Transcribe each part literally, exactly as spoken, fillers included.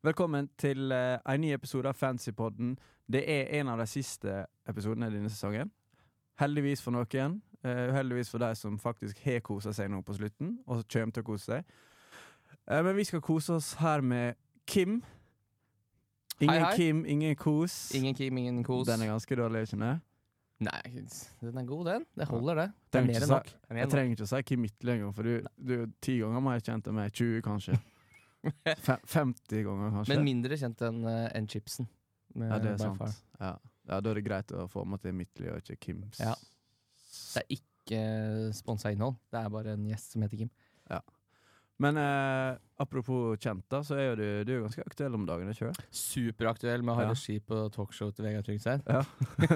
Velkommen til uh, en ny episode av Fantasypodden. Det er en av de siste episodene i denne sesongen. Heldigvis for noen, uh, heldigvis for de som faktisk har koset seg nå på slutten, og som kommer til å kose seg. Uh, men vi skal kose oss her med Kim. Ingen hei, hei. Kim, ingen kos. Ingen Kim, ingen kos. Den er ganske dårlig, ikke det? Nei, den er god, den. Det holder, det. Det er Trenger mer ikke enn si- nok. Det er mer Jeg enn nok. trenger ikke å si Kim Midtly, for du, du er ti ganger mer kjent enn meg. tjue, kanskje. Fe- femti ganger, kanskje. Men mindre kjent enn uh, enn chipsen. Med Ja, det er by sant. far. Ja. ja, da er det greit å få med til Midtly og ikke Kims. Ja. Det er ikke sponset innhold. Det er bare en gjest som heter Kim. Men eh, apropos kjent, da, så er jo du, du er jo ganske aktuell om dagen, ikke det? Superaktuell med å ha Ja. regi på talkshow til Vegard Tryggeseid. Ja.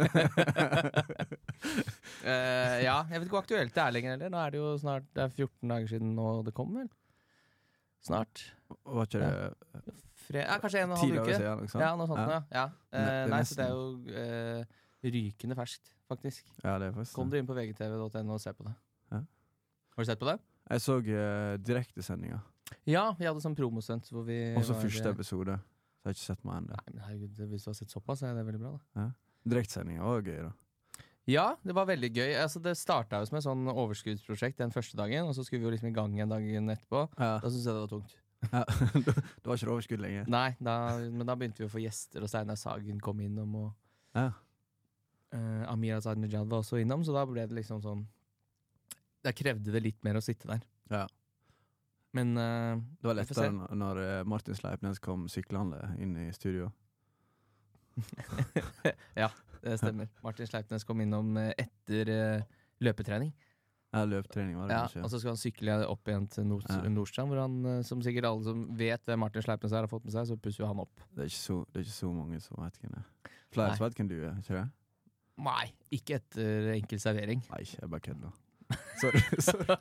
uh, ja, jeg vet ikke hvor aktuelt det er lenger heller. Nå er det jo snart Det er fjorten dager siden nå det kom, vel? Snart. Var ikke det Fre ja, kanskje en og en ti halv dager uke. siden? Liksom? Ja, noe sånt. Ja. Ja. Det- Uh, det er nei, nesten- så det er jo uh, rykende ferskt, faktisk. Ja, det er faktisk Kom dere inn på v g t v punktum n o og se på det. Ja. Har du sett på det? Jeg så uh, direktesendinga. Ja, vi hadde sånn promostunt hvor vi Også var- første episode. Så jeg har ikke sett meg ennå. Nei, men herregud, hvis du har sett såpass, er det veldig bra, da. Direktesendinga var gøy, da. Ja, det var veldig gøy. Altså, det starta jo som et sånn overskuddsprosjekt den første dagen, og så skulle vi jo liksom i gang igjen dagen etterpå. Ja. Da syntes jeg det var tungt. Ja. Det var ikke overskudd lenger. Nei, da, men da begynte vi å få gjester, og Steinar Sagen kom innom, og Ja. uh, Amir Azad Nejad var også innom, så da ble det liksom sånn Da krevde det litt mer å sitte der. Ja. Men uh, Det var Vi får se. lettere når, når eh, Martin Sleipnes kom syklende inn i studio. ja, det stemmer. Martin Sleipnes kom innom eh, etter eh, løpetrening. Ja, løpetrening var det Ja, kanskje. og så skal han sykle opp igjen til Nord Ja. Nordstrand, hvor han, eh, som sikkert alle som vet hvem Martin Sleipnes er, har fått med seg, så pusser jo han opp. Det er ikke så, det er ikke så mange som vet hvem det er. Flere Nei. som vet hvem du er, ikke det? Nei, ikke etter enkel servering. Nei, jeg bare kødder. Sorry. sorry.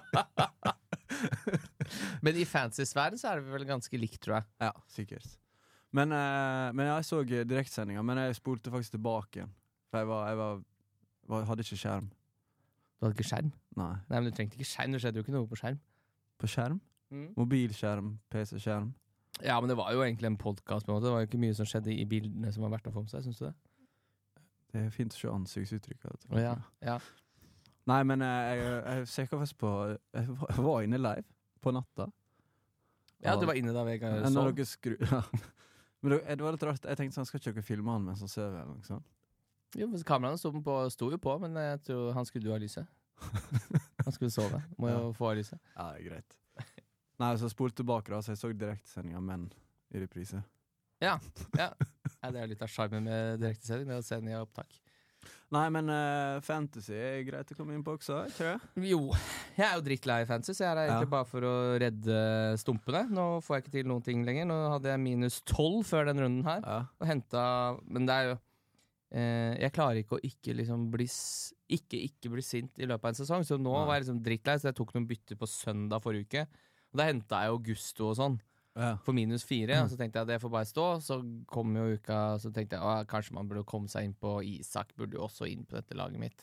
Men i fantasy-sfæren så er det vel ganske likt, tror jeg. Ja, sikkert. Men, eh, men jeg så direktsendinga, men jeg spolte faktisk tilbake igjen. For jeg, var, jeg var, var, hadde ikke skjerm. Du hadde ikke skjerm? Nei. Nei, men du trengte ikke skjerm, det skjedde jo ikke noe på skjerm. På skjerm? Mobilskjerm, P C-skjerm. Ja, men det var jo egentlig en podcast på en måte. Det var jo ikke mye som skjedde i bildene som var verdt å få med seg, synes du det? Det er fint å se ansiktsuttrykket. Å, ja, ja. Nei, men eh, jeg, jeg sjekket faktisk på Jeg var- jeg var inne live på natta. Ja, du var inne da Vegard Ja, når sov. dere skru, ja. Men det, det var litt rart. Jeg tenkte sånn, skal ikke dere filme han mens han sover? Eller noe sånt? Jo, men kameraene sto, på, sto jo på, men jeg tror han skrudde jo av lyset. Han skulle sove. Må jo få av lyset. Ja, det er greit. Nei, så spolte tilbake, da, så jeg så direktesending av Menn i reprise. Ja, ja. ja det er litt av sjarmen med direktesending, det å sende i opptak. Nei, men eh, fantasy er greit å komme inn på også, ikke det? Jo, jeg er jo drittlei fantasy, så jeg er her egentlig Ja. bare for å redde stumpene. Nå får jeg ikke til noen ting lenger. Nå hadde jeg minus tolv før den runden her. Ja. Og hentet, men det er jo eh, Jeg klarer ikke å ikke liksom bli s- Ikke ikke bli sint i løpet av en sesong. Så nå Nei. var jeg liksom drittlei, så jeg tok noen bytter på søndag forrige uke. Og da hentet jeg Augusto og sånn Ja. for minus fire, og så tenkte jeg det får bare stå. Så kom jo uka, så tenkte jeg å, kanskje man burde komme seg inn på Isak. Burde jo også inn på dette laget mitt.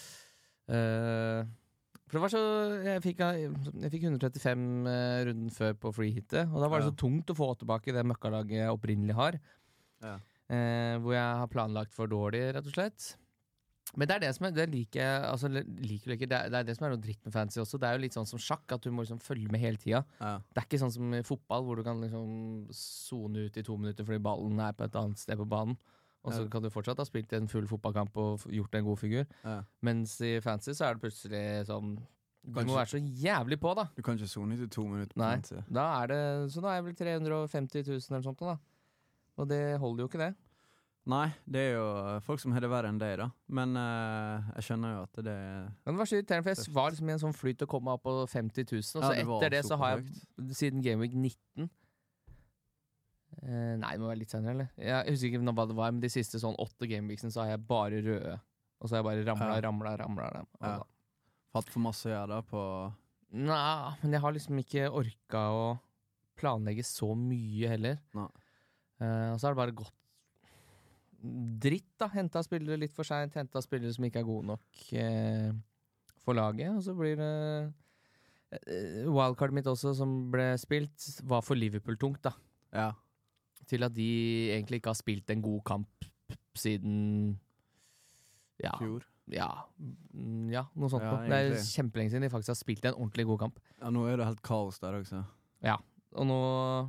Eh, for det var så Jeg fikk, jeg fikk hundre og trettifem eh, runden før på freehitet, og da var det Ja. så tungt å få tilbake det møkkalaget jeg opprinnelig har. Ja. Eh, hvor jeg har planlagt for dårlig, rett og slett. Men det er det som er, det liker jeg altså, liker, liker, det, er, det er det som er noe dritt med fantasy også. Det er jo litt sånn som sjakk, at du må liksom følge med hele tida. Ja. Det er ikke sånn som i fotball, hvor du kan liksom sone ut i to minutter fordi ballen er på et annet sted på banen. Og så Ja. kan du fortsatt ha spilt en full fotballkamp og f- gjort en god figur. Ja. Mens i fantasy så er det plutselig sånn Du Kanskje- må være så jævlig på, da. Du kan ikke sone til to minutter på Nei. fantasy. Da er det, så da er jeg vel tre hundre og femti tusen eller sånt, da. Og det holder jo ikke, det. Nei, det er jo folk som har det verre enn deg, da. Men eh, jeg skjønner jo at det er Men det var så irriterende, for jeg var liksom i en sånn flyt å komme meg opp på femti tusen, og så Ja, det var etter det så har jeg superhøyt. siden Gameweek nitten eh, Nei, det må være litt senere, eller? Jeg husker ikke hva det var, men de siste sånn åtte gameweeksene så har jeg bare røde. Og så har jeg bare ramla, Ja. ramla, ramla. ramla. Ja. Hatt for masse å gjøre da på Nei, men jeg har liksom ikke orka å planlegge så mye heller. Nei. Eh, og så har det bare gått dritt, da. Henta spillere litt for seint, henta spillere som ikke er gode nok eh, for laget. Og så blir det eh, Wildcardet mitt også, som ble spilt, var for Liverpool-tungt, da. Ja. til at de egentlig ikke har spilt en god kamp siden ja, Fjor. ja, mm, ja noe sånt. Ja, noe. Det er egentlig. kjempelenge siden de faktisk har spilt en ordentlig god kamp. Ja, nå er det helt kaos der også. Ja, og nå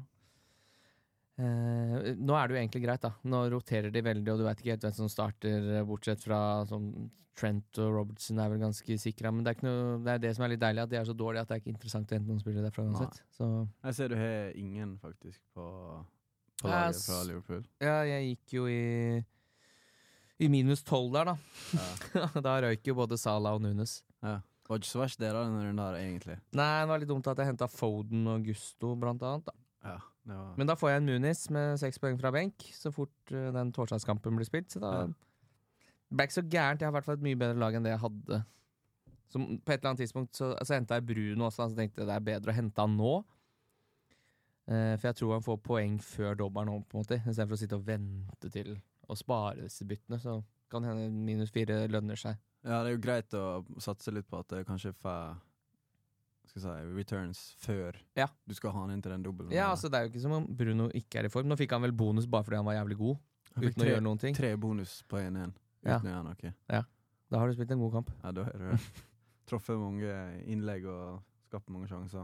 eh, nå er det jo egentlig greit da. Nå roterer de veldig, og du vet ikke helt hvem som starter, eh, bortsett fra som Trent og Robertson er vel ganske sikre, men det er, ikke noe, det er det som er litt deilig, at de er så dårlige at det er ikke interessant å hente noen spillere derfra uansett. Så, Jeg ser du har ingen faktisk på, på Ja, laget s- fra Liverpool. ja, jeg gikk jo i i minus tolv der da. Ja. Da røyk jo både Salah og Nunes. Ja. Var ikke så verst det da, denne runden der, egentlig. Nei, det var litt dumt at jeg hentet Foden og Gusto blant annet da. Ja, det var... Men da får jeg en Nunes med seks poeng fra benk, så fort uh, den torsdagskampen blir spilt. Så da Ja. det ble ikke så gærent. Jeg har i hvert fall et mye bedre lag enn det jeg hadde. Så på et eller annet tidspunkt så, så hentet jeg Bruno også, så tenkte jeg det er bedre å hente han nå. Eh, for jeg tror han får poeng før dobberen nå, på en måte. I stedet for å sitte og vente til å spare disse byttene, så kan hende minus fire lønner seg. Ja, det er jo greit å satse litt på at det kanskje får skal jeg si, returns før Ja. du skal ha han inn til den dobbelen. Ja, altså det er jo ikke som om Bruno ikke er i form. Nå fikk han vel bonus bare fordi han var jævlig god, Han fikk uten å tre, gjøre noen ting. tre bonus på en en Ja. uten å gjøre noe. Da har du spilt en god kamp. Ja, da har du truffet mange innlegg og skapt mange sjanser.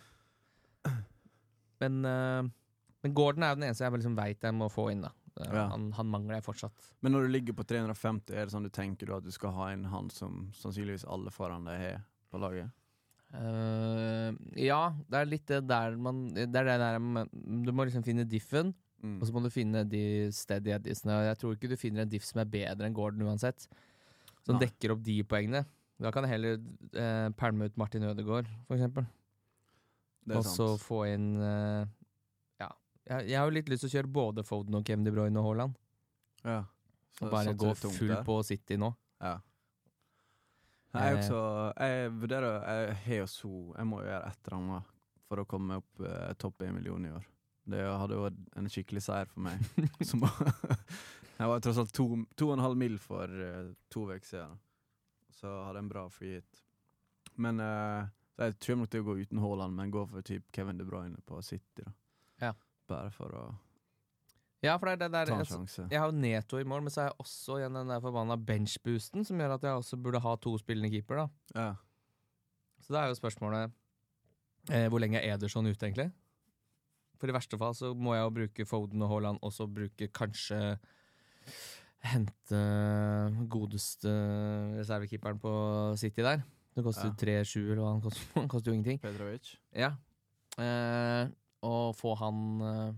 Men, eh, men Gordon er jo den eneste jeg liksom vet jeg må få inn da. Eh, Ja. Han, han mangler jeg fortsatt. Men når du ligger på tre hundre og femti, er det sånn du tenker du at du skal ha inn han som sannsynligvis alle foran deg har på laget? Eh, ja, det er litt det der man Det er det der man, du må liksom finne diffen, Mm. og så må du finne de steady eddiesene. Og jeg tror ikke du finner en diff som er bedre enn Gordon uansett, som Nei. dekker opp de poengene. Da kan jeg heller eh, pælme ut Martin Ødegaard, for eksempel. Det er Og så sant. få inn eh, Ja, jeg, jeg har jo litt lyst til å kjøre både Foden og Kevin De Bruyne og Haaland. Ja. Så Og bare satser gå du tungt full der. på City nå. Ja. Jeg, er Eh. også, jeg vurderer Jeg har jo så Jeg må jo gjøre et eller annet for å komme opp eh, topp en million i år. Det hadde jo vært en skikkelig seier for meg. Som, jeg var tross alt to, to og en halv mil for eh, to uker siden. Så hadde jeg en bra free hit. Men eh, så jeg tror nok til å gå uten Haaland, men gå for typ Kevin De Bruyne på City. Da. Ja. Bare for å Ja, for det er det der ta en altså, sjanse. Jeg har jo Neto i mål, men så har jeg også igjen den der forbanna benchboosten, som gjør at jeg også burde ha to spillende keeper, da. Ja. Så da er jo spørsmålet eh, hvor lenge er Ederson ute, egentlig? For i verste fall så må jeg jo bruke Foden og Haaland, og så bruke kanskje hente godeste reservekeeperen på City der. Det koster Ja. tre sju, eller hva han koster. Han koster jo ingenting. Petrovic. Ja. Eh, og få han eh,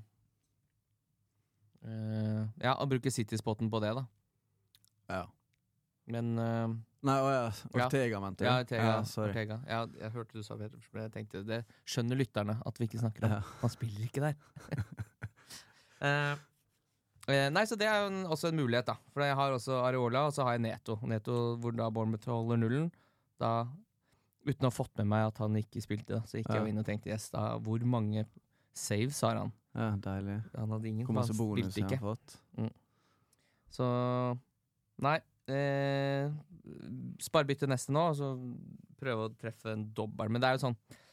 eh, Ja, og bruke City-spotten på det, da. Ja. Men eh, Nei, å ja. Ortega, mente du? Ja, Ortega. sorry. Ortega. Ja, jeg hørte du sa Peter, men jeg tenkte det skjønner lytterne at vi ikke snakker om. Ja. Han spiller ikke der. Eh, eh, nei, så det er jo en, også en mulighet, da. For jeg har også Areola, og så har jeg Neto. Neto hvor da Bournemouth holder nullen. Da, uten å ha fått med meg at han ikke spilte, da, så gikk jeg Ja. jo inn og tenkte yes, da, hvor mange saves har han? Ja, deilig. Han hadde ingen, Hvor for masse han bonus spilte jeg ikke. har fått. Så nei. Eh, Sparebytte neste nå, og så prøve å treffe en dobbel. Men det er jo sånn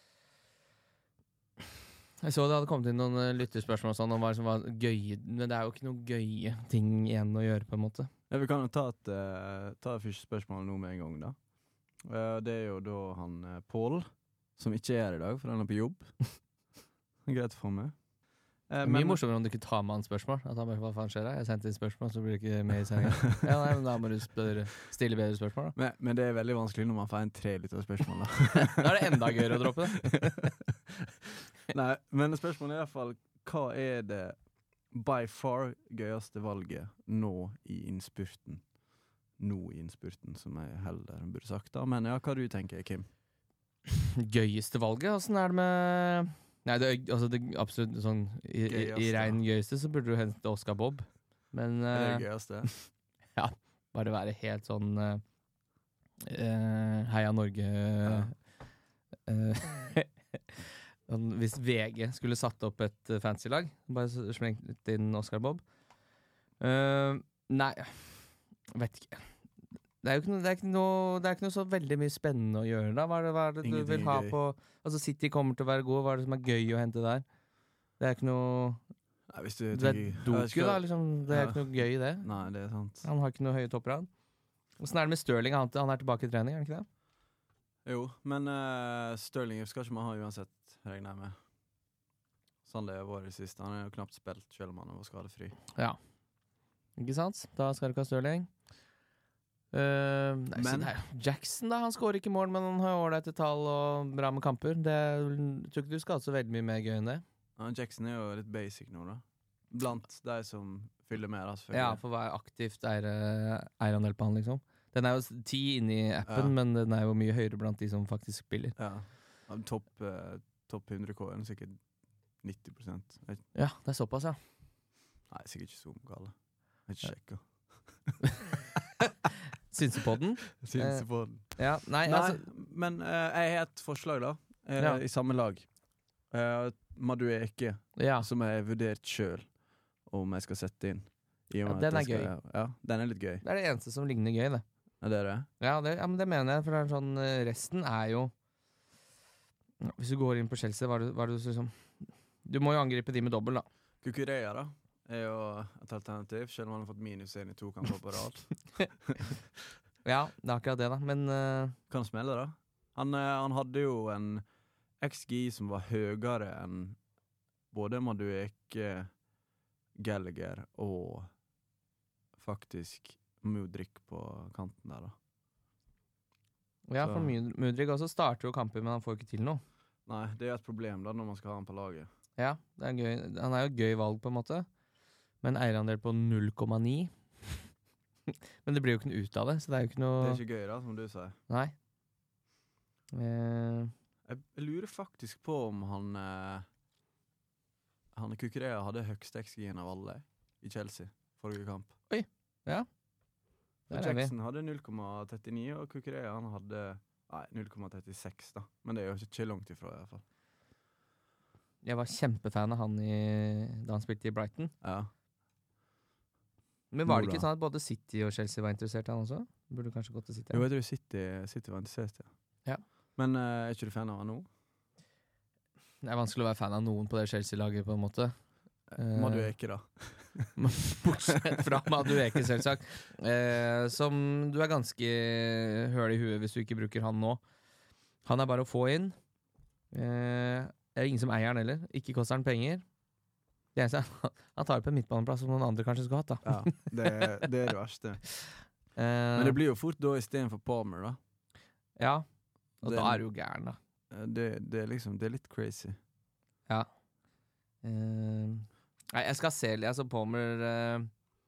Jeg så det hadde kommet inn noen eh, lytterspørsmål og sånn om hva som var gøye, men det er jo ikke noen gøye ting igjen å gjøre, på en måte. Ja, vi kan jo ta et, uh, ta et første spørsmål nå med en gang, da. Eh, det er jo da han uh, Pål, som ikke er her i dag, for han er på jobb. Det er greit å få med. Eh, Det er men- mye morsommere om du ikke tar med han spørsmål. At han bare, hva faen skjer da? Jeg sendte inn spørsmål, så blir det ikke med i sendingen. Ja, nei, men da må du spørre, stille bedre spørsmål, da. Men, men det er veldig vanskelig når man får en tre liter spørsmål, da. Da er det enda gøyere å droppe det. Nei, men spørsmålet er i hvert fall, hva er det by far gøyeste valget nå i innspurten? Nå i innspurten, som jeg heller burde sagt da. Men ja, hva du tenker, Kim? Gøyeste valget? Åssen er det med Nei, det, er- altså det er absolutt sånn I, i, i Gøyeste. rein gøyeste så burde du hente Oscar Bob. Men Er det eh, det gøyeste? bare være helt sånn eh, eh, Heia Norge Ja. eh, sånn, hvis V G skulle satt opp et uh, fancy lag, bare s- slengt inn Oscar Bob. Eh, nei, vet ikke. Det er jo ikke noe, det er ikke noe, det er ikke noe så veldig mye spennende å gjøre da. Hva er det, hva er det du Ingenting vil ha er gøy. på Altså City kommer til å være god. Hva er det som er gøy å hente der? Det er ikke noe Nei, hvis du Det er tenker jeg Doku, vet ikke da. hva- Liksom, det er Ja. ikke noe gøy i det. Nei, det er sant. Han har ikke noe høye topper, han. Åssen er det med Stirling? Han, han er tilbake i trening, er han ikke det? Jo, men uh, Sterling skal ikke man ha uansett, regner jeg med. Sånn det har vært i det siste. Han har jo knapt spilt, selv om han var skadefri. Ja. Ikke sant? Da skal du ikke ha Stirling. Uh, nei, Men- så det er, Jackson, da. Han skårer ikke mål, men han har ålreite tall og bra med kamper. Det jeg tror ikke du skal ha så veldig mye mer gøy enn det. Ja, Jackson er jo litt basic nå, da. Blant de som fyller med, da, selvfølgelig. Ja, for å være aktivt eier- eierandel på han, liksom. Den er jo s- ti inni appen, Ja. men den er jo mye høyere blant de som faktisk spiller. Ja. Ja, Topp uh, top hundre K er sikkert nitti prosent. Jeg, Ja, det er såpass, ja. nei, sikkert ikke så gale. Jeg har ikke sjekka. Synsepodden. Synes jeg på den. Ja, nei, Nei, altså men eh, jeg har et forslag, da. eh, Ja. I samme lag. Uh, Madueke, Ja. som jeg har vurdert sjøl om jeg skal sette inn. I og Ja, med den at jeg er skal, Ja, den er litt gøy. Det er det eneste som ligner gøy, det. Er det det? Ja, det, ja, men det mener jeg, for det er sånn eh, resten er jo Hvis du går inn på Chelsea, hva er det, hva er det du liksom Du må jo angripe de med dobbel, da. Kukureya, da, er jo et alternativ, selv om han har fått minus én i to kamper på rad. Ja, det er akkurat det, da. Men eh, Kan smelle, da. Han, eh, han hadde jo en X G I som var høyere enn både Madueke, Gallagher og faktisk Mudrik på kanten der, da. ja, Så- for Mud- Mudrik også starter jo kamper, men han får ikke til noe. Nei, det er et problem da når man skal ha han på laget. Ja, det er gøy. Han er jo et gøy valg, på en måte. Med en eierandel på null komma ni. Men det blir jo ikke noe ut av det, så det er jo ikke Det noe er ikke gøy, da, som du sier. Nei. Eh, Jeg, jeg lurer faktisk på om han eh, Han Kukureya hadde høyeste X G I-en av alle i Chelsea forrige kamp. ja. Og Der er vi. Jackson hadde null komma trettini, og Kukureya han hadde Nei, null komma trettiseks, da. Men det er jo ikke langt ifra, i hvert fall. Jeg var kjempefan av han i, da han spilte i Brighton. Ja. Men var det Nå ikke da. sånn at både City og Chelsea var interessert i han også? Burde kanskje gått til City. Jo, jeg tror City, City var interessert, ja. Ja. Men eh, er ikke du fan av han nå? Det er vanskelig å være fan av noen på det Chelsea-laget, på en måte. Eh, Madueke, da. Bortsett fra Madueke, selvsagt. Eh, som du er ganske høl i huet hvis du ikke bruker han nå. Han er bare å få inn. Eh, det er ingen som eier han heller. Ikke koster han penger. Det eneste er han tar på en midtbaneplass som noen andre kanskje skulle hatt, da. Ja, det, det er det verste. Eh, Men det blir jo fort da istedenfor Palmer, da. Ja, og Det- da er du jo gæren, da. Eh, Det, det er liksom Det er litt crazy. Ja. Eh, nei, jeg skal se litt, altså Palmer eh,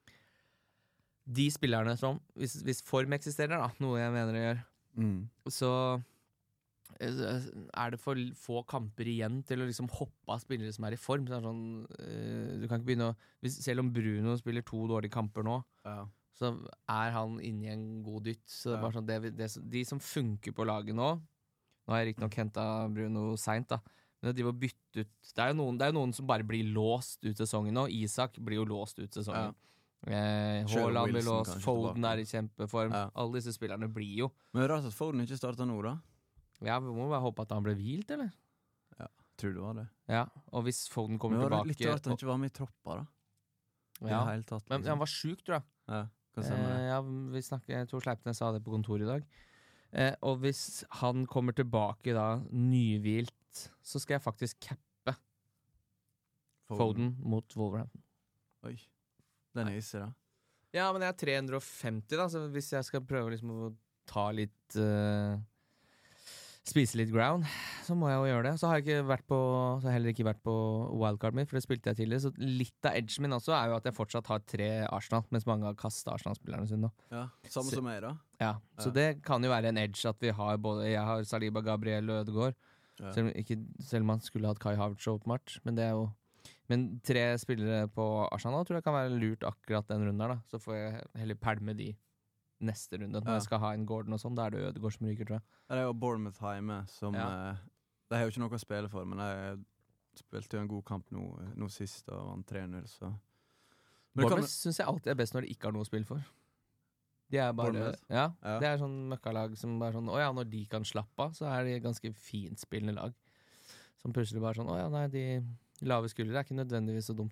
de spillerne som hvis, hvis form eksisterer, da, noe jeg mener det gjør, Mm. så eh, er det for l- få kamper igjen til å liksom hoppe av spillere som er i form. Så det er sånn, eh, du kan ikke begynne å hvis, Selv om Bruno spiller to dårlige kamper nå, Ja. så er han inne i en god dytt. Så det er Ja. bare sånn, det, det, som- de som funker på laget nå. Nå har jeg riktignok henta Bruno seint, da. Men de var bytte ut det er, jo noen, det er jo noen som bare blir låst ut sesongen nå. Isak blir jo låst ut sesongen. Eh, Selv Haaland blir Wilson låst, kanskje Foden tilbake. er i kjempeform. Ja. Alle disse spillerne blir jo. Men det er rart at Foden ikke starta nå, da. Ja, Vi må bare håpe at han ble hvilt, eller? Tror du det var det? Ja, Og hvis Foden Men kommer det var tilbake litt rart at han og, ikke var med i troppa, da. I ja. det hele tatt. Men liksom. han var sjuk, tror jeg. Ja, hva stemmer det? Eh, ja, vi snakker, jeg tror Sleipnes sa det på kontoret i dag. Eh, og hvis han kommer tilbake da nyhvilt, så skal jeg faktisk cappe Foden mot Wolverhampton. Oi. Den er hissig, da. Ja, men jeg er tre hundre og femti, da, så hvis jeg skal prøve liksom å ta litt eh, spise litt ground, så må jeg jo gjøre det. Så har jeg ikke vært på Så har jeg heller ikke vært på wildcard mitt, for det spilte jeg tidligere. Så litt av edgen min også er jo at jeg fortsatt har tre Arsenal, mens mange har kasta Arsenal-spillerne sine nå. Ja, Samme Se- som meg, da. Ja, så Ja. det kan jo være en edge at vi har både Jeg har Saliba, Gabriel og Ødegaard. Ja. Selv, om ikke, selv om man skulle hatt Kai Havertz åpenbart. Men det er jo Men tre spillere på Arsenal tror jeg kan være lurt akkurat den runden her, da. Så får jeg heller pælme de neste runde. Når Ja. jeg skal ha en Gordon og sånn, da er det Ødegaard som ryker, tror jeg. Det er jo Bournemouth hjemme, som Ja. eh, De har jo ikke noe å spille for, men de spilte jo en god kamp nå, nå sist og vant tre null, så Men det kan- Bournemouth syns jeg alltid er best når de ikke har noe å spille for. De er bare Bournemouth? Ja, Ja. det er sånn møkkalag som bare sånn Å ja, når de kan slappe av, så er de et ganske fintspillende lag. Som plutselig bare sånn Å ja, nei, de lave skuldre er ikke nødvendigvis så dumt, det.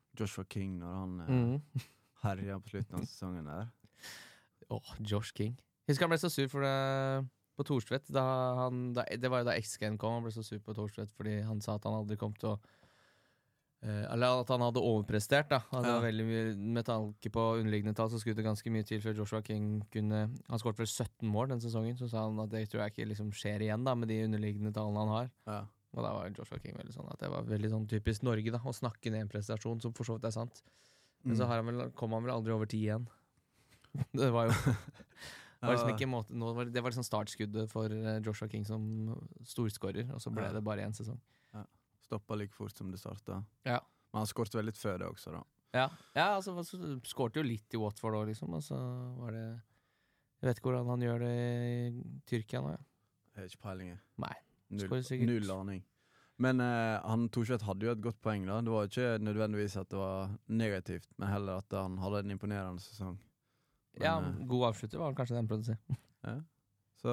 Joshua King når han eh, Mm. herja på slutten av sesongen der. Åh, Josh King. Husker han ble så sur for det på Thorstvedt. Da han, da, det var jo da X-Gen kom, han ble så sur på Thorstvedt fordi han sa at han aldri kom til å eh, eller at han hadde overprestert. Da. Han Ja. var veldig mye, med tanke på underliggende tall, så skulle det ganske mye til før Joshua King kunne. Han skåret vel sytten mål den sesongen, så sa han at det tror jeg ikke liksom skjer igjen da, med de underliggende tallene han har. Ja. Og da var Joshua King veldig sånn at det var veldig sånn typisk Norge da, å snakke ned en prestasjon som for så vidt er sant. Men så har han vel, kom han vel aldri over ti igjen. Det var jo var liksom ikke en måte, nå var det, det var liksom startskuddet for eh, Joshua King som storskårer, og så ble Ja. det bare en sesong. Stoppa like fort som det starta. Ja. Men han skåret vel litt før det også, da. Ja, ja altså så skårte jo litt i Watford også, liksom, og så var det jeg vet ikke hvordan han gjør det i Tyrkia nå, ja. Jeg har ikke peiling. jeg. Nei, Null, skårer sikkert. null aning. Men eh, han Thorstvedt hadde jo et godt poeng da. Det var ikke nødvendigvis at det var negativt, men heller at han hadde en imponerende sesong. Men, Ja, eh, god avslutter var kanskje det han prøvde å si. ja. Så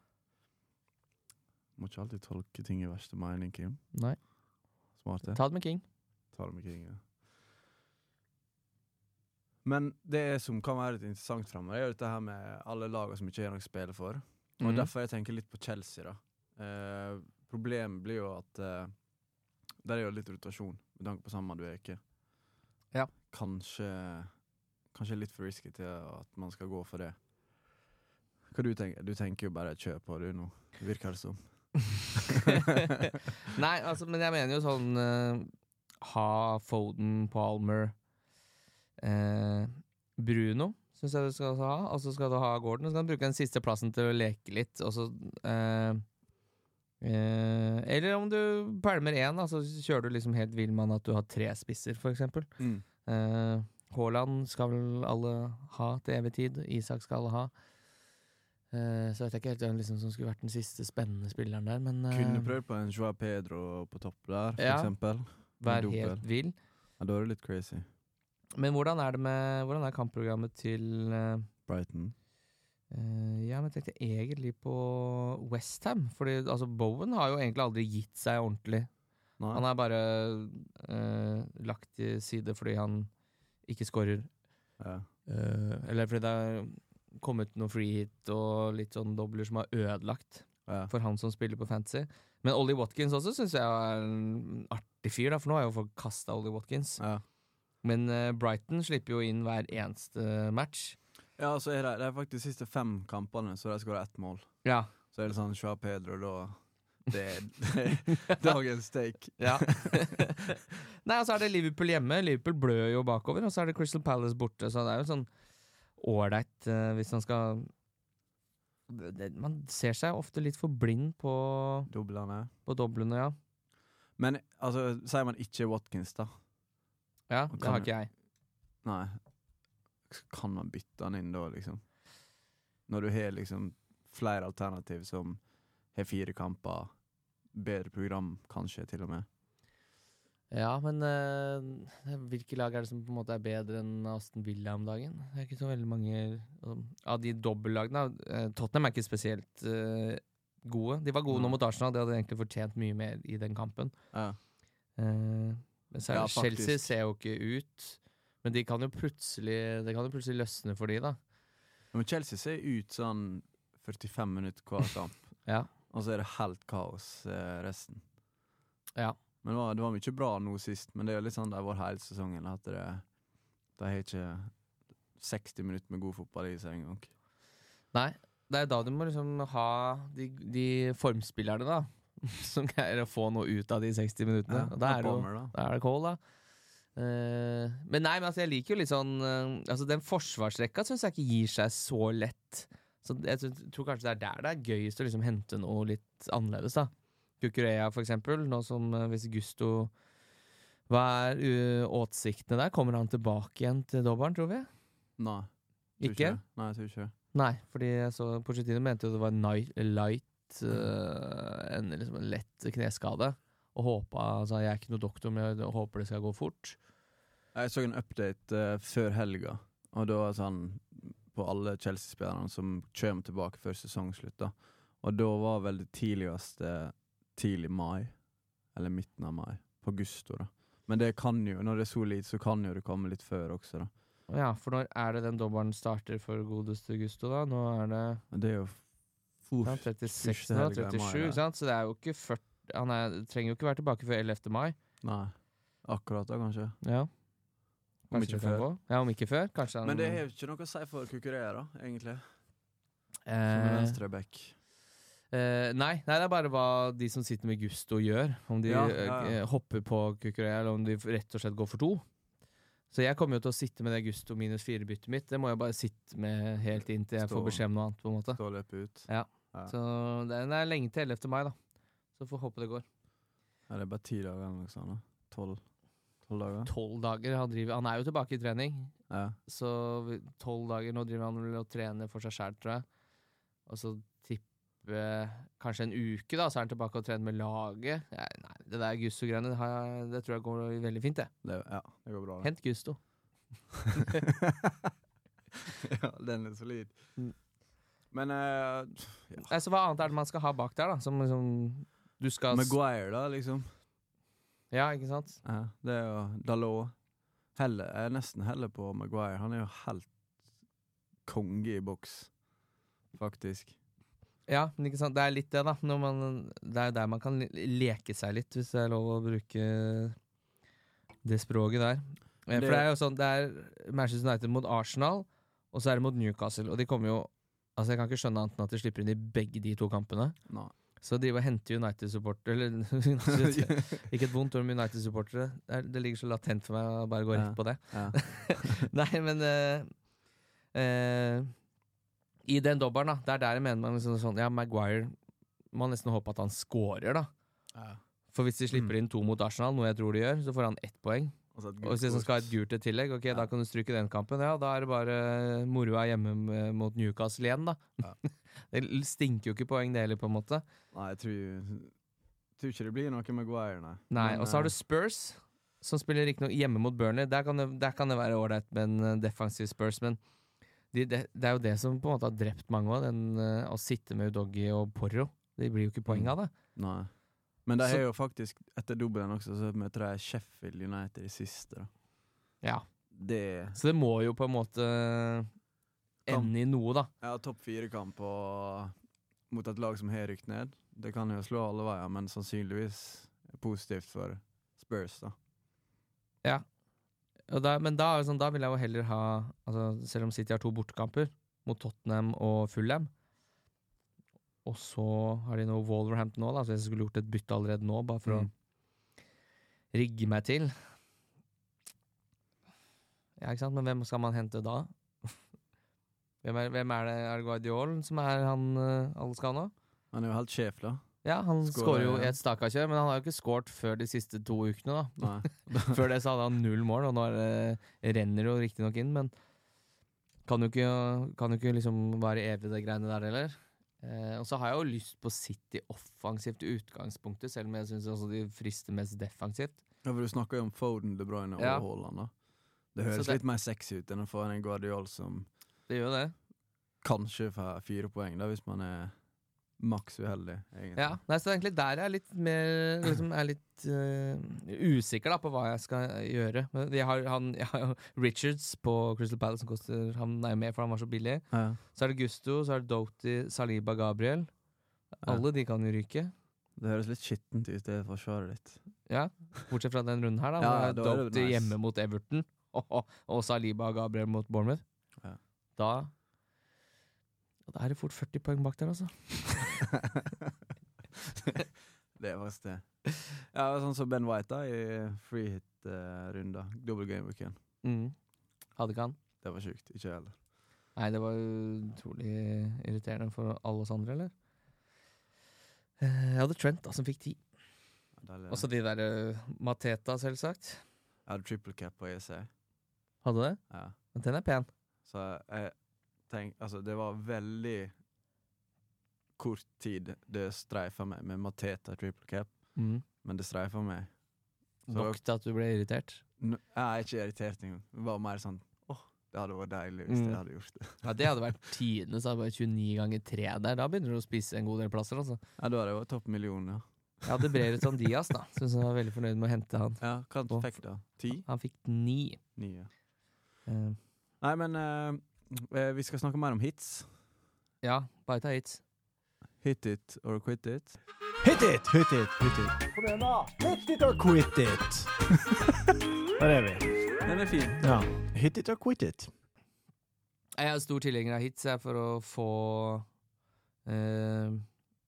må ikke alltid tolke ting i verste mening, Kim. Nei, Smart det. ta det med King. Ta det med King, ja. Men det som kan være litt interessant fremover, er jo dette her med alle lagene som ikke har noe å spille for. Og Mhm. derfor jeg tenker litt på Chelsea da. Eh, problemet blir jo at eh, der er jo litt rotasjon, med tanke på samme du er ikke. Ja. Kanskje, kanskje litt for risky til at man skal gå for det. Hva du tenker? Du tenker jo bare kjør på du nå, virker det som. Nei, altså, men jeg mener jo sånn eh, ha Foden, Palmer, eh, Bruno synes jeg du skal ha, og så skal du ha Gordon, og så kan du bruke den siste plassen til å leke litt, og så eh, eh, eller om du pælmer en, da, så kjører du liksom helt vill mann at du har tre spisser, for eksempel. Mm. Eh, Haaland skal vel alle ha til evig tid, Isak skal alle ha. Eh, så vet jeg ikke helt hvem liksom, som skulle vært den siste spennende spilleren der, men eh, Kunne prøvd på en Joao Pedro på topp der, for Ja. eksempel. vær med helt dobbel. vill. Ja, da er det litt crazy. Men hvordan er det med Hvordan er kampprogrammet til eh, Brighton. eh, Ja, men jeg tenkte egentlig på West Ham. Fordi altså, Bowen har jo egentlig aldri gitt seg ordentlig. Nei. Han er bare eh, lagt til side fordi han ikke skårer. Ja. Eh, eller fordi det er kommet noe free hit og litt sånn dobler som har ødelagt Ja. for han som spiller på fantasy. Men Ollie Watkins også synes jeg er en artig fyr, da, for nå har jo folk kastet Ollie Watkins. Ja. Men eh, Brighton slipper jo inn hver eneste match. Ja, så er det, det er faktisk de siste fem kampene, så de skårer ett mål. Ja. Så er det sånn Joao Pedro, da det er, det er dagens steak. Ja. Nei, og så er det Liverpool hjemme. Liverpool blør jo bakover, og så er det Crystal Palace borte. Så det er jo sånn ålreit uh, hvis man skal det, det, Man ser seg ofte litt for blind på, Doblene. på doblene, ja. Men altså, sier man ikke Watkins, da? Ja, Man det kan har jo- ikke jeg. Nei. Kan man bytte han inn da, liksom? Når du har liksom flere alternativ som har fire kamper, bedre program, kanskje, til og med. Ja, men uh, hvilke lag er det som på en måte er bedre enn Aston Villa om dagen? Det er ikke så veldig mange um, av de dobbellagene. Uh, Tottenham er ikke spesielt uh, gode. De var gode Mm. nå mot Arsenal, de hadde egentlig fortjent mye mer i den kampen. Ja. Uh, men så er Ja, det- Chelsea faktisk. ser jo ikke ut, men de kan jo plutselig det kan jo plutselig løsne for de da. Men Chelsea ser ut sånn førtifem minutter hver kamp, Ja, og så er det helt kaos eh, resten. ja. Men det var, det var mye bra nå sist, men det er jo litt sånn det har vært hele sesongen, at det, de har ikke seksti minutter med god fotball i seg en gang. Nei, det er da du må liksom ha de, de formspillerne da, som greier å få noe ut av de seksti minuttene. Og da er det jo Palmer, da. Da er det Cole, da. Eh, men nei, men altså, jeg liker jo litt sånn eh, altså, den forsvarsrekka synes jeg ikke gir seg så lett. Så jeg tror, tror kanskje det er der det er gøyest å liksom hente noe litt annerledes, da. Kukureya, for eksempel. Nå som eh, hvis Gusto Hva er uh, åtsiktene der? Kommer han tilbake igjen til dobbelen, tror vi? Nei. tror Ikke? det. Nei, jeg tror ikke det. Nei, fordi jeg så Pochettino mente jo det var night, light uh, en, liksom en lett kneskade. Og håpa altså, jeg er ikke noe doktor, men jeg håper det skal gå fort. Jeg så en update eh, før helga, og da var det sånn på alle Chelsea-spillerne som kommer tilbake før sesongslutt, da. Og da var vel det tidligste tidlig mai, eller midten av mai, på Gusto, da. Men det kan jo, når det er så lite, så kan jo det komme litt før også, da. Ja, for når er det den dobbelen starter for godeste Gusto, da? Nå er det Men det er jo for, ja, trettiseks første nå, helga i mai, trettisju, da. ikke sant? Så det er jo ikke førti Han er, trenger jo ikke være tilbake før ellevte mai. Nei, akkurat da, kanskje. Ja. Om Kanskje ikke det kan før. gå. Ja, om ikke før. Kanskje han Men det har jo ikke noe å si for Kukurea, da, egentlig. Som eh, er venstre back. eh, nei, nei, det er bare hva de som sitter med Gusto gjør. Om de Ja, ja, ja. eh, hopper på Kukurea, eller om de rett og slett går for to. Så jeg kommer jo til å sitte med det Gusto minus fire-byttet mitt. Det må jeg bare sitte med helt inn til jeg Stå. får beskjed om noe annet, på en måte. Stå og løpe ut. Ja. Ja. Så det er, det er lenge til ellevte mai, da. Så får håpe det går. Ja, det er bare ti dager eller noe sånt. da. Tolv. Tolv dager. Tolv dager. Han, driver, han er jo tilbake i trening. Ja. Så vi- tolv dager, nå driver han vel og trener for seg selv, tror jeg. Og så tipper kanskje en uke, da, så er han tilbake og trener med laget. Ja, nei, det der Gusto-greiene, det, har- det tror jeg går veldig fint, det. Det, ja, det går bra. Da. Hent Gusto. Ja, den er solid. Mm. Men uh, Altså, hva annet er det man skal ha bak der, da? Som liksom du skal s- Maguire, da, liksom. Ja, ikke sant? Ja, det er jo Dalot. Heller, jeg er nesten heller på Maguire. Han er jo helt konge i boks, faktisk. Ja, men ikke sant? Det er litt det, da. Når man, det er der man kan le- leke seg litt, hvis det er lov å bruke det språket der. Eh, For Det- det er jo sånn, det er Manchester United mot Arsenal, og så er det mot Newcastle. Og de kommer jo Altså, jeg kan ikke skjønne annet enn at de slipper inn i begge de to kampene. Nei. Så de var hente United-supportere Eller ikke et vondt ord med United-supportere. Det, er- det ligger så latent for meg å bare gå Ja. rett på det. Ja. Nei, men eh, eh, i den dobbelen, da, det er der jeg mener man liksom sånn Ja, Maguire må nesten håpe at han scorer, da. Ja. For hvis de slipper Mm. inn to mot Arsenal, noe jeg tror de gjør, så får han ett poeng. Og så et Og hvis de gult skal ha kort. et gult i tillegg, ok, Ja. da kan du stryke den kampen. Ja, da er det bare moroa hjemme med- mot Newcastle igjen, da. Ja. Det stinker jo ikke poeng, det heller, på en måte. Nei, jeg tror, tror ikke det blir noe Maguire, nei. Nei, Men, og så har eh, du Spurs, som spiller riktignok hjemme mot Burnley. Der kan det, der kan det være ålreit med en eh, defensiv Spurs, men de, det, det er jo det som på en måte har drept mange òg, å sitte med Udoggi og Porro. Det blir jo ikke poeng Mm. av det. Nei. Men de Så- er jo faktisk, etter dobbelen også, så møter de Sheffield United i siste, da. Ja. Det Så det må jo på en måte ende i noe, da. Ja, topp fire-kamp og mot et lag som har rykt ned. Det kan jo slå alle veier, men sannsynligvis positivt for Spurs, da. Ja. Og da, men da, er det sånn, da vil jeg jo heller ha altså, selv om City har to bortekamper, mot Tottenham og Fulham, og så har de nå Wolverhampton nå, da, så jeg skulle gjort et bytte allerede nå, bare for Mm. å rigge meg til. Ja, ikke sant? Men hvem skal man hente da? hvem, er, hvem er det? Er det Guardiol som er han uh, alle skal ha nå? Han er jo helt sjef, da. Ja, han Skårer, skårer jo ja. i et stakakjør, men han har jo ikke skåret før de siste to ukene, da. Nei. Før det så hadde han null mål, og nå er det, renner det jo riktignok inn, men kan jo ikke, kan jo ikke liksom være evig det greiene der heller. Eh, og så har jeg jo lyst på City offensivt i utgangspunktet, selv om jeg synes også de frister mest defensivt. Ja, for du snakker jo om Foden, De Bruyne og Ja. Haaland, da. Det høres det- litt mer sexy ut enn å få en Guardiol som Det gjør jo det. kanskje får fire poeng, da, hvis man er maks uheldig, egentlig. Ja, nei, så det er egentlig der jeg er litt mer liksom, er litt eh, usikker da, på hva jeg skal gjøre. Men jeg har, han, jeg har jo Richards på Crystal Palace, som koster Han er jo med, for han var så billig. Ja. Så er det Gusto, så er det Doughty, Saliba, Gabriel. Alle de kan jo ryke. Det høres litt skittent ut i stedet for forsvaret ditt. Ja, bortsett fra den runden her, da. Ja, hvor da er det Doughty nice. hjemme mot Everton, og, og, og Saliba og Gabriel mot Bournemouth. Ja. Da Da er det fort førti poeng bak der, altså. Det var faktisk det. Ja, sånn som Ben White da, i free hit-runda. Uh, Double game weekend. Mm. Hadde ikke han. Det var sjukt. Ikke jeg heller. Nei, det var utrolig irriterende for alle oss andre, eller? Eh, Jeg hadde Trent, da, som fikk ti. Ja, deilig. Og så de der uh, Mateta, selvsagt. Jeg hadde triple cap på E C. Hadde det? Ja. Men den er pen. Så jeg tenk, altså det var veldig kort tid det streifa meg med Mateta triple cap, Mm. men det streifa meg. Så Nok til at du ble irritert. N jeg er ikke irritert engang. Det var mer sånn, åh, det hadde vært deilig hvis Mm. jeg hadde gjort det. Ja, det hadde vært tiende, så hadde det vært tjueni ganger tre der. Da begynner du å spise en god del plasser, altså. Ja, da hadde det vært topp million, ja. Jeg hadde Brereton Diaz, da. Synes jeg var veldig fornøyd med å hente han. Ja, hva Og- fikk da? Ti? Han fikk ni. Ni, ja. Eh, Nei, men eh, eh, vi skal snakke mer om hits. ja, bare ta hits. Hit it or quit it. Hit it, hit it, hit it. Kom igjen da. Hit it or quit it. Der er vi. Den er fin. Ja. Hit it or quit it. Jeg er stor tilhenger av hits jeg, for å få eh,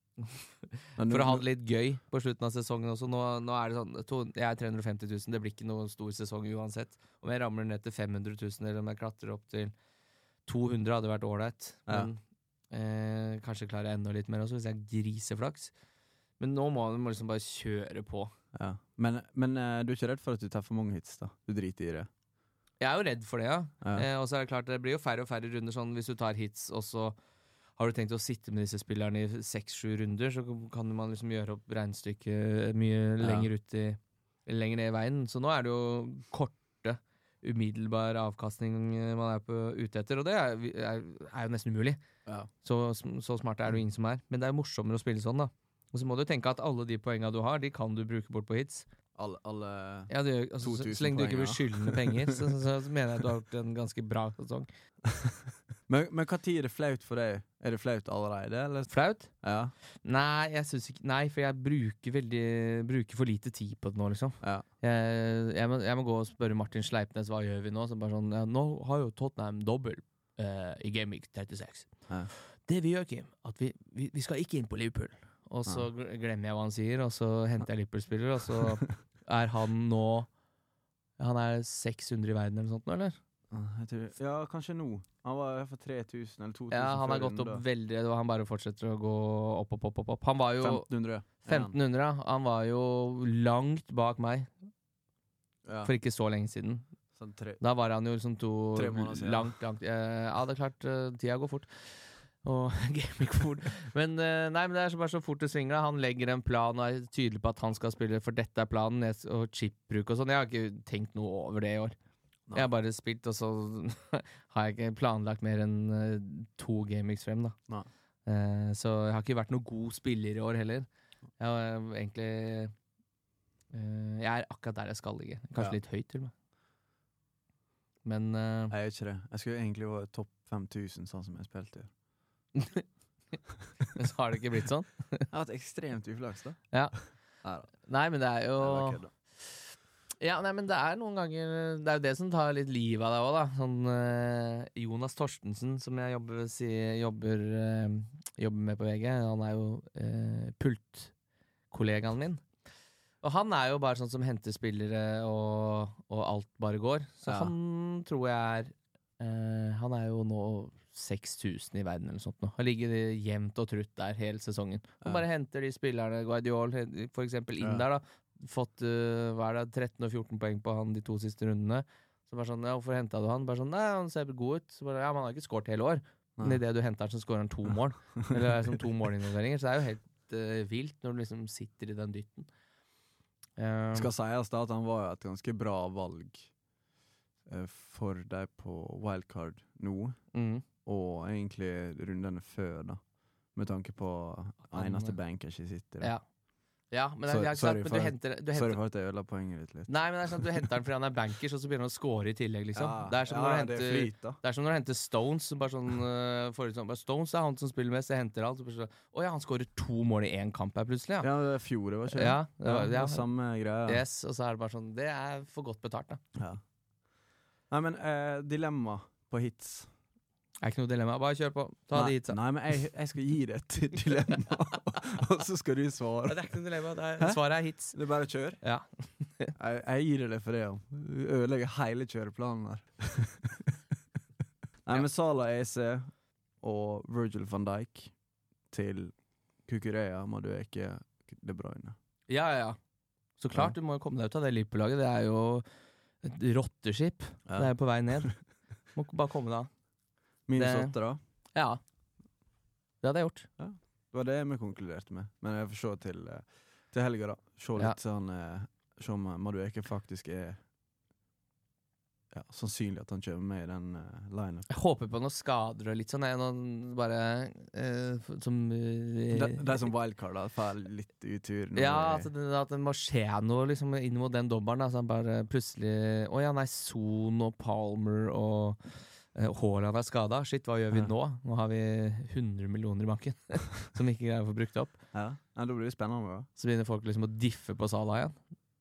Men For nå- å ha det litt gøy på slutten av sesongen også. Nå, nå er det sånn to, Jeg er tre hundre og femti tusen, det blir ikke noen stor sesong uansett. Om jeg ramler ned til fem hundre tusen, eller om jeg klatrer opp til to hundre, hadde vært ålreit. Ja. Men eh, kanskje klarer jeg enda litt mer også, hvis jeg har griseflaks. Men nå må man liksom bare kjøre på. Ja. Men, men eh, du er ikke redd for at du tar for mange hits, da? Du driter i det? Jeg er jo redd for det, ja. Ja. Eh, og så er det klart, det blir jo færre og færre runder sånn hvis du tar hits, og så har du tenkt å sitte med disse spillerne i seks-sju runder, så kan man liksom gjøre opp regnestykket mye Ja. lenger ut i lenger ned i veien. Så nå er det jo korte, umiddelbar avkastning man er på ute etter, og det er, er, er jo nesten umulig. Ja. Så, så smart er det jo ingen som er. Men det er morsommere å spille sånn, da. Og så må du tenke at alle de poengene du har, de kan du bruke bort på hits. Alle, alle Ja, det, gjør- altså, så, to tusen så lenge du ikke poeng, blir ja. skyldende penger, så, så, så, så mener jeg du har gjort en ganske bra sesong. Men, men hva tid er det flaut for deg? Er det flaut allerede, eller? Flaut? Ja. Nei, jeg synes ikke Nei, for jeg bruker veldig Bruker for lite tid på det nå, liksom. Ja. Jeg, jeg, må, jeg må gå og spørre Martin Sleipnes hva gjør vi nå. Så bare sånn ja, nå har jo Tottenham dobbel eh, i Game Week trettiseks. Ja. Det vi gjør, Kim, at vi, vi, vi skal ikke inn på Liverpool. Og så gl- glemmer jeg hva han sier, og så henter jeg Liverpool-spiller, og så er han nå Han er seks hundre i verden eller noe sånt nå, eller? Jeg tror, ja, kanskje nå. Han var i hvert fall tre tusen eller to tusen. Ja, han har før gått opp runden, veldig, og han bare fortsetter å gå opp, opp, opp, opp, opp. Han var da. jo femten hundre. femten hundre, ja. Han var jo langt bak meg Ja. for ikke så lenge siden. Sånn tre. Da var han jo liksom to Tre måneder siden. langt, langt eh, Ja, det er klart, eh, tida går fort. Og gaming går fort. Men, eh, nei, men det er så bare så fort det svinger. Da. Han legger en plan og er tydelig på at han skal spille, for dette er planen, jeg- og chipbruk og sånn. Jeg har ikke tenkt noe over det i år. Nei. Jeg har bare spilt, og så har jeg ikke planlagt mer enn eh, to gamings frem, da. Nei. Eh, så jeg har ikke vært noen god spiller i år heller. Jeg har eh, egentlig eh, Jeg er akkurat der jeg skal ligge. Kanskje Ja. litt høyt, til og med. Men eh, Jeg gjør ikke det. Jeg skulle egentlig vært topp fem tusen, sånn som jeg spilte. Men så har det ikke blitt sånn. Jeg har hatt ekstremt uflaks, da. Ja. Neida, Nei, men det er jo jeg bare kødder. Ja, nei, men det er noen ganger Det er jo det som tar litt liv av deg òg, da. Sånn eh, Jonas Torstensen, som jeg jobber, si, jobber, eh, jobber med på V G, han er jo eh, pultkollegaen min. Og han er jo bare sånn som henter spillere, og, og alt bare går. Så Ja. han tror jeg er eh, Han er jo nå seks tusen i verden eller sånt nå. Han ligger jevnt og trutt der hele sesongen. Han Ja. bare henter de spillerne, Guardiol for eksempel, inn Ja. der, da. Fått uh, hva er det, tretten og fjorten poeng på han de to siste rundene. Så bare sånn, ja, hvorfor hentet du han? Bare sånn, nei, han ser god ut. Så bare, ja, men han har ikke skåret hele år. Nei. Men i det du henter han, så skårer han to mål. Eller det er som to målinvolveringer. Så det er jo helt uh, vilt når du liksom sitter i den dytten. Um, Skal sies da at han var jo et ganske bra valg eh, for deg på wildcard nå, mm, og egentlig rundene før, da. Med tanke på Han- eneste bankers jeg sitter i. ja. ja, men det, Sorry- det er ikke sorry sant, men for du at- henter, du Sorry henter for at jeg ødela poenget ditt litt. Nei, men det er sant, du henter han fordi han er bankers, og så begynner han å score i tillegg, liksom. Ja, det er som ja, når du det henter er flyt, da. Det er som når du henter Stones. Så bare sånn, uh, forrige sånn, bare Stones er han som spiller mest, jeg henter alt. Så bare sånn, å ja, han skårer to mål i én kamp her plutselig, ja. Ja, det er fjor, det var ikke det? Ja, det var- ja, det ja. var samme greia. Yes, og så er det bare sånn, det er for godt betalt, da. Ja. Nei, men eh, dilemma på hits. Det er ikke noe dilemma, bare kjør på. Ta nei, de hitsa. Nei, men jeg, jeg skal gi deg et dilemma, og så skal du svare. Det er ikke noe dilemma, det er, Hæ? svaret er hits. Det er bare kjør. Ja. Jeg, jeg gir deg det for det, ja. Du ødelegger hele kjøreplanen der. Nei, Ja. men Salah E C og Virgil van Dijk til Kukureya, Madueke, De Bruyne. Ja, ja, ja. Så klart, du må jo komme deg ut av det Liverpool-laget. Det er jo et rotteskip. Ja. Det er på vei ned. Må bare komme deg av. Minus det- åtte, da. Ja. Det hadde jeg gjort. Det var det vi konkluderte med. Men jeg får se til, eh, til helga, da. Se litt Ja. sånn eh, Se om Madueke faktisk er ja, sannsynlig at han kommer med i den uh, line-up. Jeg håper på noen skader og litt sånn. Jeg, noen bare eh, som eh, Det, det er som wildcard, da. Får litt utur. når Ja, det- at det, at det må skje noe liksom, inn mot den dobbelen. Altså, bare plutselig Å ja, nei, Son og Palmer og eh, Haaland er skada. Shit, hva gjør vi Ja. nå? Nå har vi hundre millioner i banken som ikke greier å få brukt opp. Ja, nei, da blir det spennende, da. Så begynner folk liksom å diffe på Salah igjen.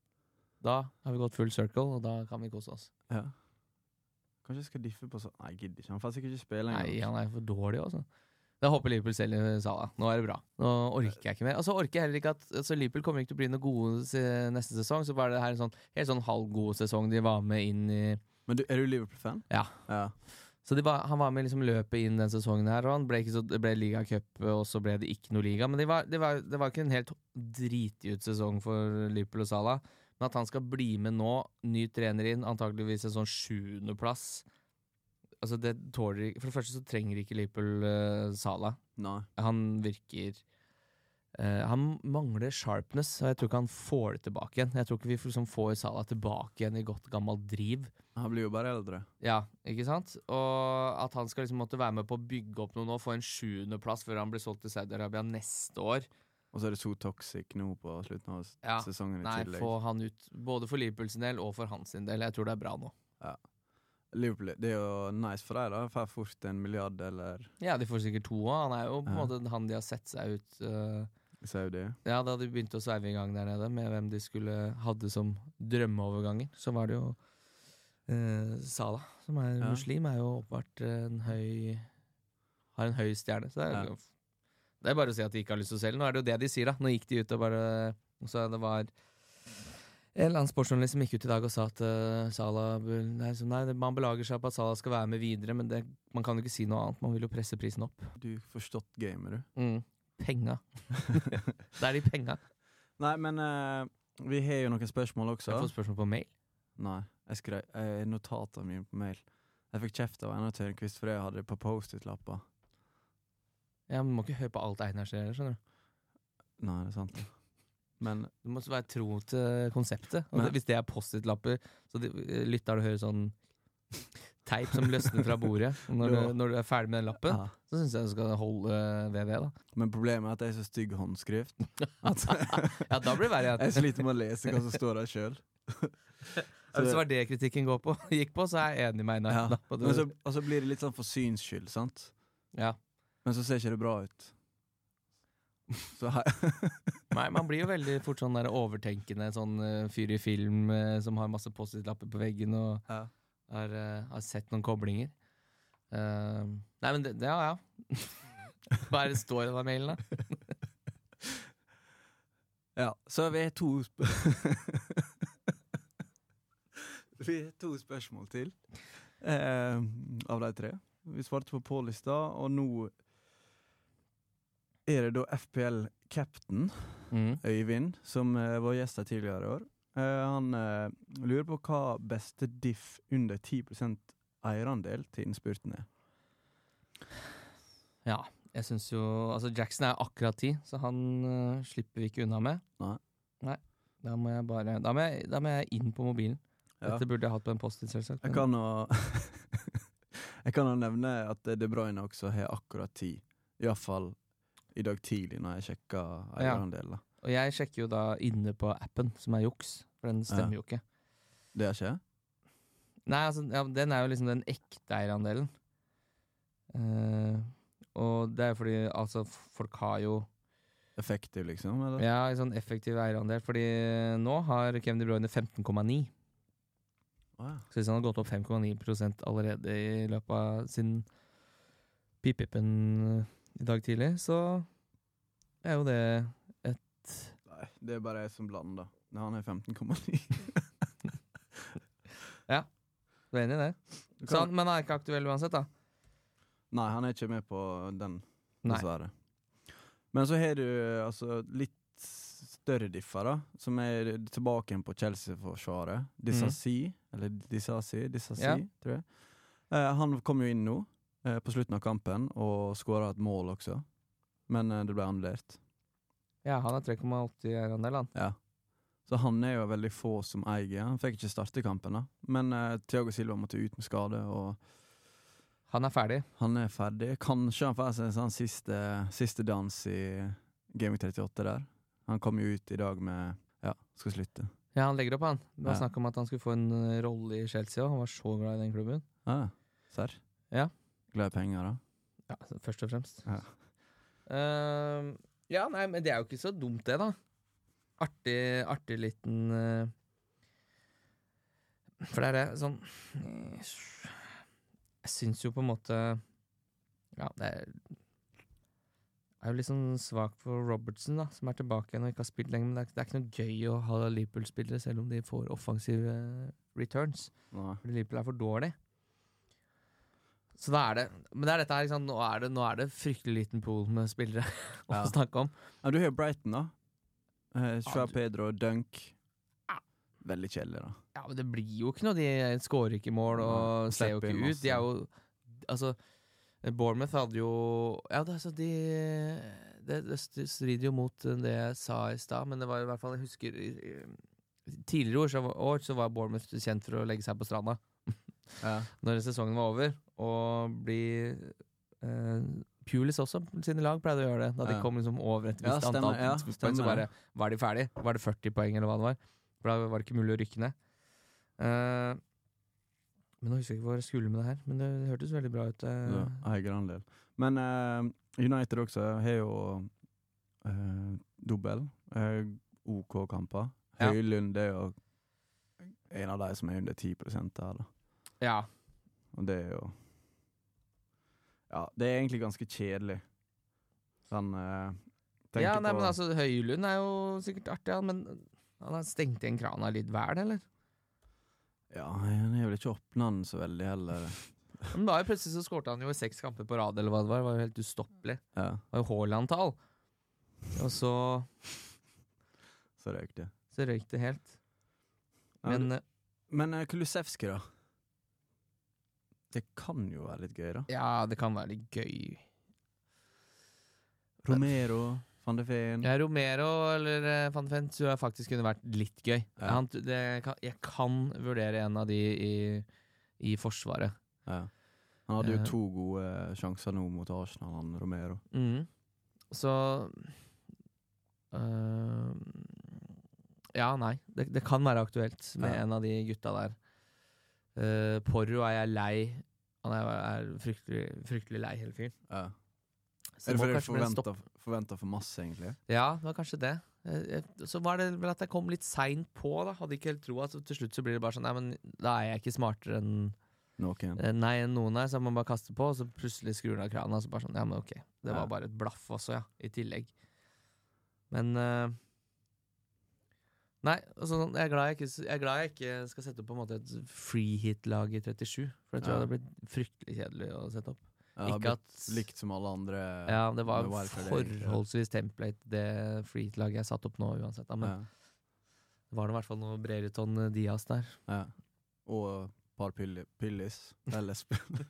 Da har vi gått full circle, og da kan vi kose oss. Ja. Kanskje jeg skal diffe på så... Nei, jeg gidder ikke. Han får sikkert ikke spille engang. Nei, han er for dårlig også. Da håper Liverpool selv i Salah. Nå er det bra. Nå orker jeg ikke mer. Altså orker jeg heller ikke at altså, Liverpool kommer ikke til å bli noe gode se, neste sesong. Så var det her en sånn, helt sånn halvgod sesong de var med inn i. Men du, er du Liverpool-fan? Ja. Ja. Så de var, han var med liksom løpet inn den sesongen her, og han ble, ikke så, det ble ligacup, og så ble det ikke noe liga. Men det var, det var, det var ikke en helt dritut sesong for Liverpool og Salah. Men at han skal bli med nå, ny trener inn, antageligvis en sånn sjuendeplass. Altså det tåler ikke. For det første så trenger ikke Liverpool uh, Salah. Nei. Han virker uh, Han mangler sharpness, og jeg tror ikke han får det tilbake igjen. Jeg tror ikke vi liksom får Salah tilbake igjen i godt gammelt driv. Han blir jo bare eldre. Ja, ikke sant? Og at han skal liksom måtte være med på å bygge opp noe nå, få en sjuendeplass før han blir solgt til Saudi-Arabia neste år. Og så er det så toxic nå på slutten av s- Ja. sesongen i Nei, tillegg. få han ut, både for Liverpool sin del og for hans sin del. Jeg tror det er bra nå. Ja. Liverpool, det er jo nice for deg da. Får fort en milliard eller Ja, de får sikkert to også. Han er jo på en Ja. måte han de har sett seg ut uh, Saudi. Ja, da de begynte å sveive i gang der nede med hvem de skulle hadde som drømmeoverganger, så var det jo uh, Salah, som er Ja. muslim, er jo åpenbart en høy har en høy stjerne. Så det er, Ja. det er bare å si at de ikke har lyst til å selge. Nå er det jo det de sier, da. Nå gikk de ut og bare Så det var en eller annen sportsjournalist som gikk ut i dag og sa at uh, Salah bør- nei, så, nei, det- man belager seg på at Salah skal være med videre, men det, man kan jo ikke si noe annet. Man vil jo presse prisen opp. Du forstått gamet, du. Mm. Penga. Det er de penga. Nei, men eh, vi har jo noen spørsmål også. Har du fått spørsmål på mail? Nei, jeg skrev eh, notatene mine på mail. Jeg fikk kjeft av en av Tørnquist for jeg hadde det på post-it-lapper. Ja, men du må ikke høre på alt Einar sier, skjønner du. Nei, det er sant. Men Du må være tro til konseptet. Og Men- det, hvis det er post-it-lapper, så de, lytter du hører sånn teip som løsner fra bordet og når, Ja. du, når du er ferdig med den lappen, ja. så syns jeg du skal holde ved det, da. Men problemet er at jeg er så stygg håndskrift. At Ja, da blir det verre. jeg sliter med å lese hva som står der sjøl. Hvis det var det kritikken går på, gikk på, så er jeg enig med Einar. Ja. Da, på det. Men så, og så blir det litt sånn for syns skyld, sant? Ja. Men så ser ikke det bra ut. Så her Nei, man blir jo veldig fort sånn der overtenkende, sånn eh, fyr i film eh, som har masse post-it-lapper på veggen og ja. har, eh, har sett noen koblinger. Eh, nei, men det, det ja, ja. Hva er det står i den mailen, da? ja. Så vi har to sp Vi har to spørsmål til eh, av de tre. Vi svarte på Paul i stad, og nå er det da F P L-captain Mm. Øyvind, som eh, var gjest her tidligere i år. Eh, han eh, lurer på hva beste diff under ti prosent eierandel til innspurten er. Ja, jeg syns jo Altså, Jackson er akkurat ti, så han eh, slipper vi ikke unna med. Nei. Nei. Da må jeg bare Da må jeg, da må jeg inn på mobilen. Ja. Dette burde jeg hatt på en post-it, selvsagt. Jeg kan jo Jeg kan jo nevne at De Bruyne også har akkurat ti. Iallfall i dag tidlig når jeg sjekka eierandelen. Og jeg sjekker jo da inne på appen, som er juks, for den stemmer Ja. jo ikke. Det er ikke? Nei, altså, ja, den er jo liksom den ekte eierandelen. Eh, og det er fordi altså, f- folk har jo Effektiv, liksom? Eller? Ja, en sånn effektiv eierandel. Fordi nå har Kevin De Bruyne femten komma ni. Å, ja. Så hvis han har gått opp fem komma ni prosent allerede i løpet av sin pip-pipen i dag tidlig, så er jo det Nei, det er bare jeg som blander. Nei, han er femten komma ni. Du er enig i det? Du Så kan- han, men han er ikke aktuell uansett, da? Nei, han er ikke med på den, Nei. dessverre. Men så har du altså litt større differ, da, som er tilbake igjen på Chelsea-forsvaret. Disasi, eller Disasi, Disasi, Ja. tror jeg. Eh, han kom jo inn nå, eh, på slutten av kampen, og skåra et mål også. Men eh, det ble annullert. Ja, han er tre komma åtti eierandel, han. Ja. Så han er jo veldig få som eier. Han fikk ikke starte kampen, da. Men uh, Thiago Silva måtte ut med skade, og Han er ferdig. han er ferdig. Kanskje han får seg en sånn siste, siste dans i Game Week trettiåtte der. Han kom jo ut i dag med ja, skal slutte. Ja, han legger opp, han. Det var Ja. snakk om at han skulle få en uh, rolle i Chelsea, og han var så glad i den klubben. Ah, serr? Ja. Glad i penger, da? Ja, så først og fremst. Ja. Uh, ja, nei, men det er jo ikke så dumt det, da. Artig, artig liten uh, For det er det, sånn Jeg syns jo på en måte Ja, det er Jeg er jo litt sånn svak for Robertson, da, som er tilbake igjen og ikke har spilt lenger. Men det er, det er ikke noe gøy å ha Liverpool-spillere, selv om de får offensive returns. Nei. Fordi Liverpool er for dårlig. Så da er det Men det er dette her, ikke sant? Nå er det, nå er det fryktelig liten pool med spillere å Ja. snakke om. Ja, du har jo Brighton, da. Eh, Joao Ja, du- Pedro, Dunk. Ja. Veldig kjedelig, da. Ja, men det blir jo ikke noe. De skårer ikke mål og Nei, ser jo slipper ikke inn ut. De er jo Altså, Bournemouth hadde jo Ja, det, altså, de det, det strider jo mot det jeg sa i stad, men det var i hvert fall Jeg husker i, i, tidligere år så, var, år så var Bournemouth kjent for å legge seg på stranda Ja. når sesongen var over, og bli eh, Pulis også, sine lag pleide å gjøre det. Da de Ja. kom liksom over et Ja, visst stemmer, antall ja, poeng, så stemmer bare det. var de ferdig. Var det førti poeng, eller hva det var? For da var det ikke mulig å rykke ned. Eh, men nå husker jeg ikke hva jeg skulle med det her, men det hørtes veldig bra ut. eh. Ja, eierandel. Men eh, United også har jo eh, dobbel. Eh, OK kamper. Ja. Høylund er jo en av de som er under ti prosent her, da. Ja. Og det er jo Ja, det er egentlig ganske kjedelig. Sånn eh, tenker ja, nei, på men altså, Høylund er jo sikkert artig, han, men han har stengt igjen krana litt vel, eller? Ja, han er vel ikke åpna den så veldig heller. Men da plutselig så skårte han jo i seks kamper på rad, eller hva det var. Det var jo helt ustoppelig. Ja, Det var jo Haaland-tall. Og så, så røyk det. så røyk det helt. Ja, Men du- eh, Men uh, Kulusevski, da? Det kan jo være litt gøy, da. ja, det kan være litt gøy. Romero, Van de Ven. Ja, Romero eller uh, Van de Ven tror jeg faktisk kunne vært litt gøy. Ja. Han, det kan, jeg kan vurdere en av de i, i forsvaret. Ja. Han hadde jo Eh. to gode sjanser nå mot Arsenal, han Romero. Mm. Så øh, Ja, nei. Det, det kan være aktuelt med Ja. en av de gutta der. Uh, Porro er jeg lei. Han er, er fryktelig, fryktelig lei, hele fyren. Ja. Så Er det må fordi du kanskje bli en stopp. forventer, forventer for masse, egentlig? Ja, det var kanskje det. Eh, eh, Så var det vel at jeg kom litt seint på, da. Hadde ikke helt troa. Til slutt så blir det bare sånn Nei, men da er jeg ikke smartere enn Noen? eh, Nei, enn noen her, så man bare kaster på, og så plutselig skrur han av krana, og så bare sånn Ja, men ok. Det Ja. var bare et blaff også, ja. I tillegg. Men eh, Nei, altså, sånn, jeg, er glad jeg, ikke, jeg er glad jeg ikke skal sette opp på en måte et free hit-lag i trettisju. For jeg tror Ja. det hadde blitt fryktelig kjedelig å sette opp. Ja, det har Ikke blitt at likt som alle andre. Ja, det var med wildcard, egentlig. forholdsvis template, det free hit-laget jeg satte opp nå uansett. Da. Men Ja. det var det i hvert fall noe Brereton Diaz der. Ja. Og et par pilli, pillis. Eller spill.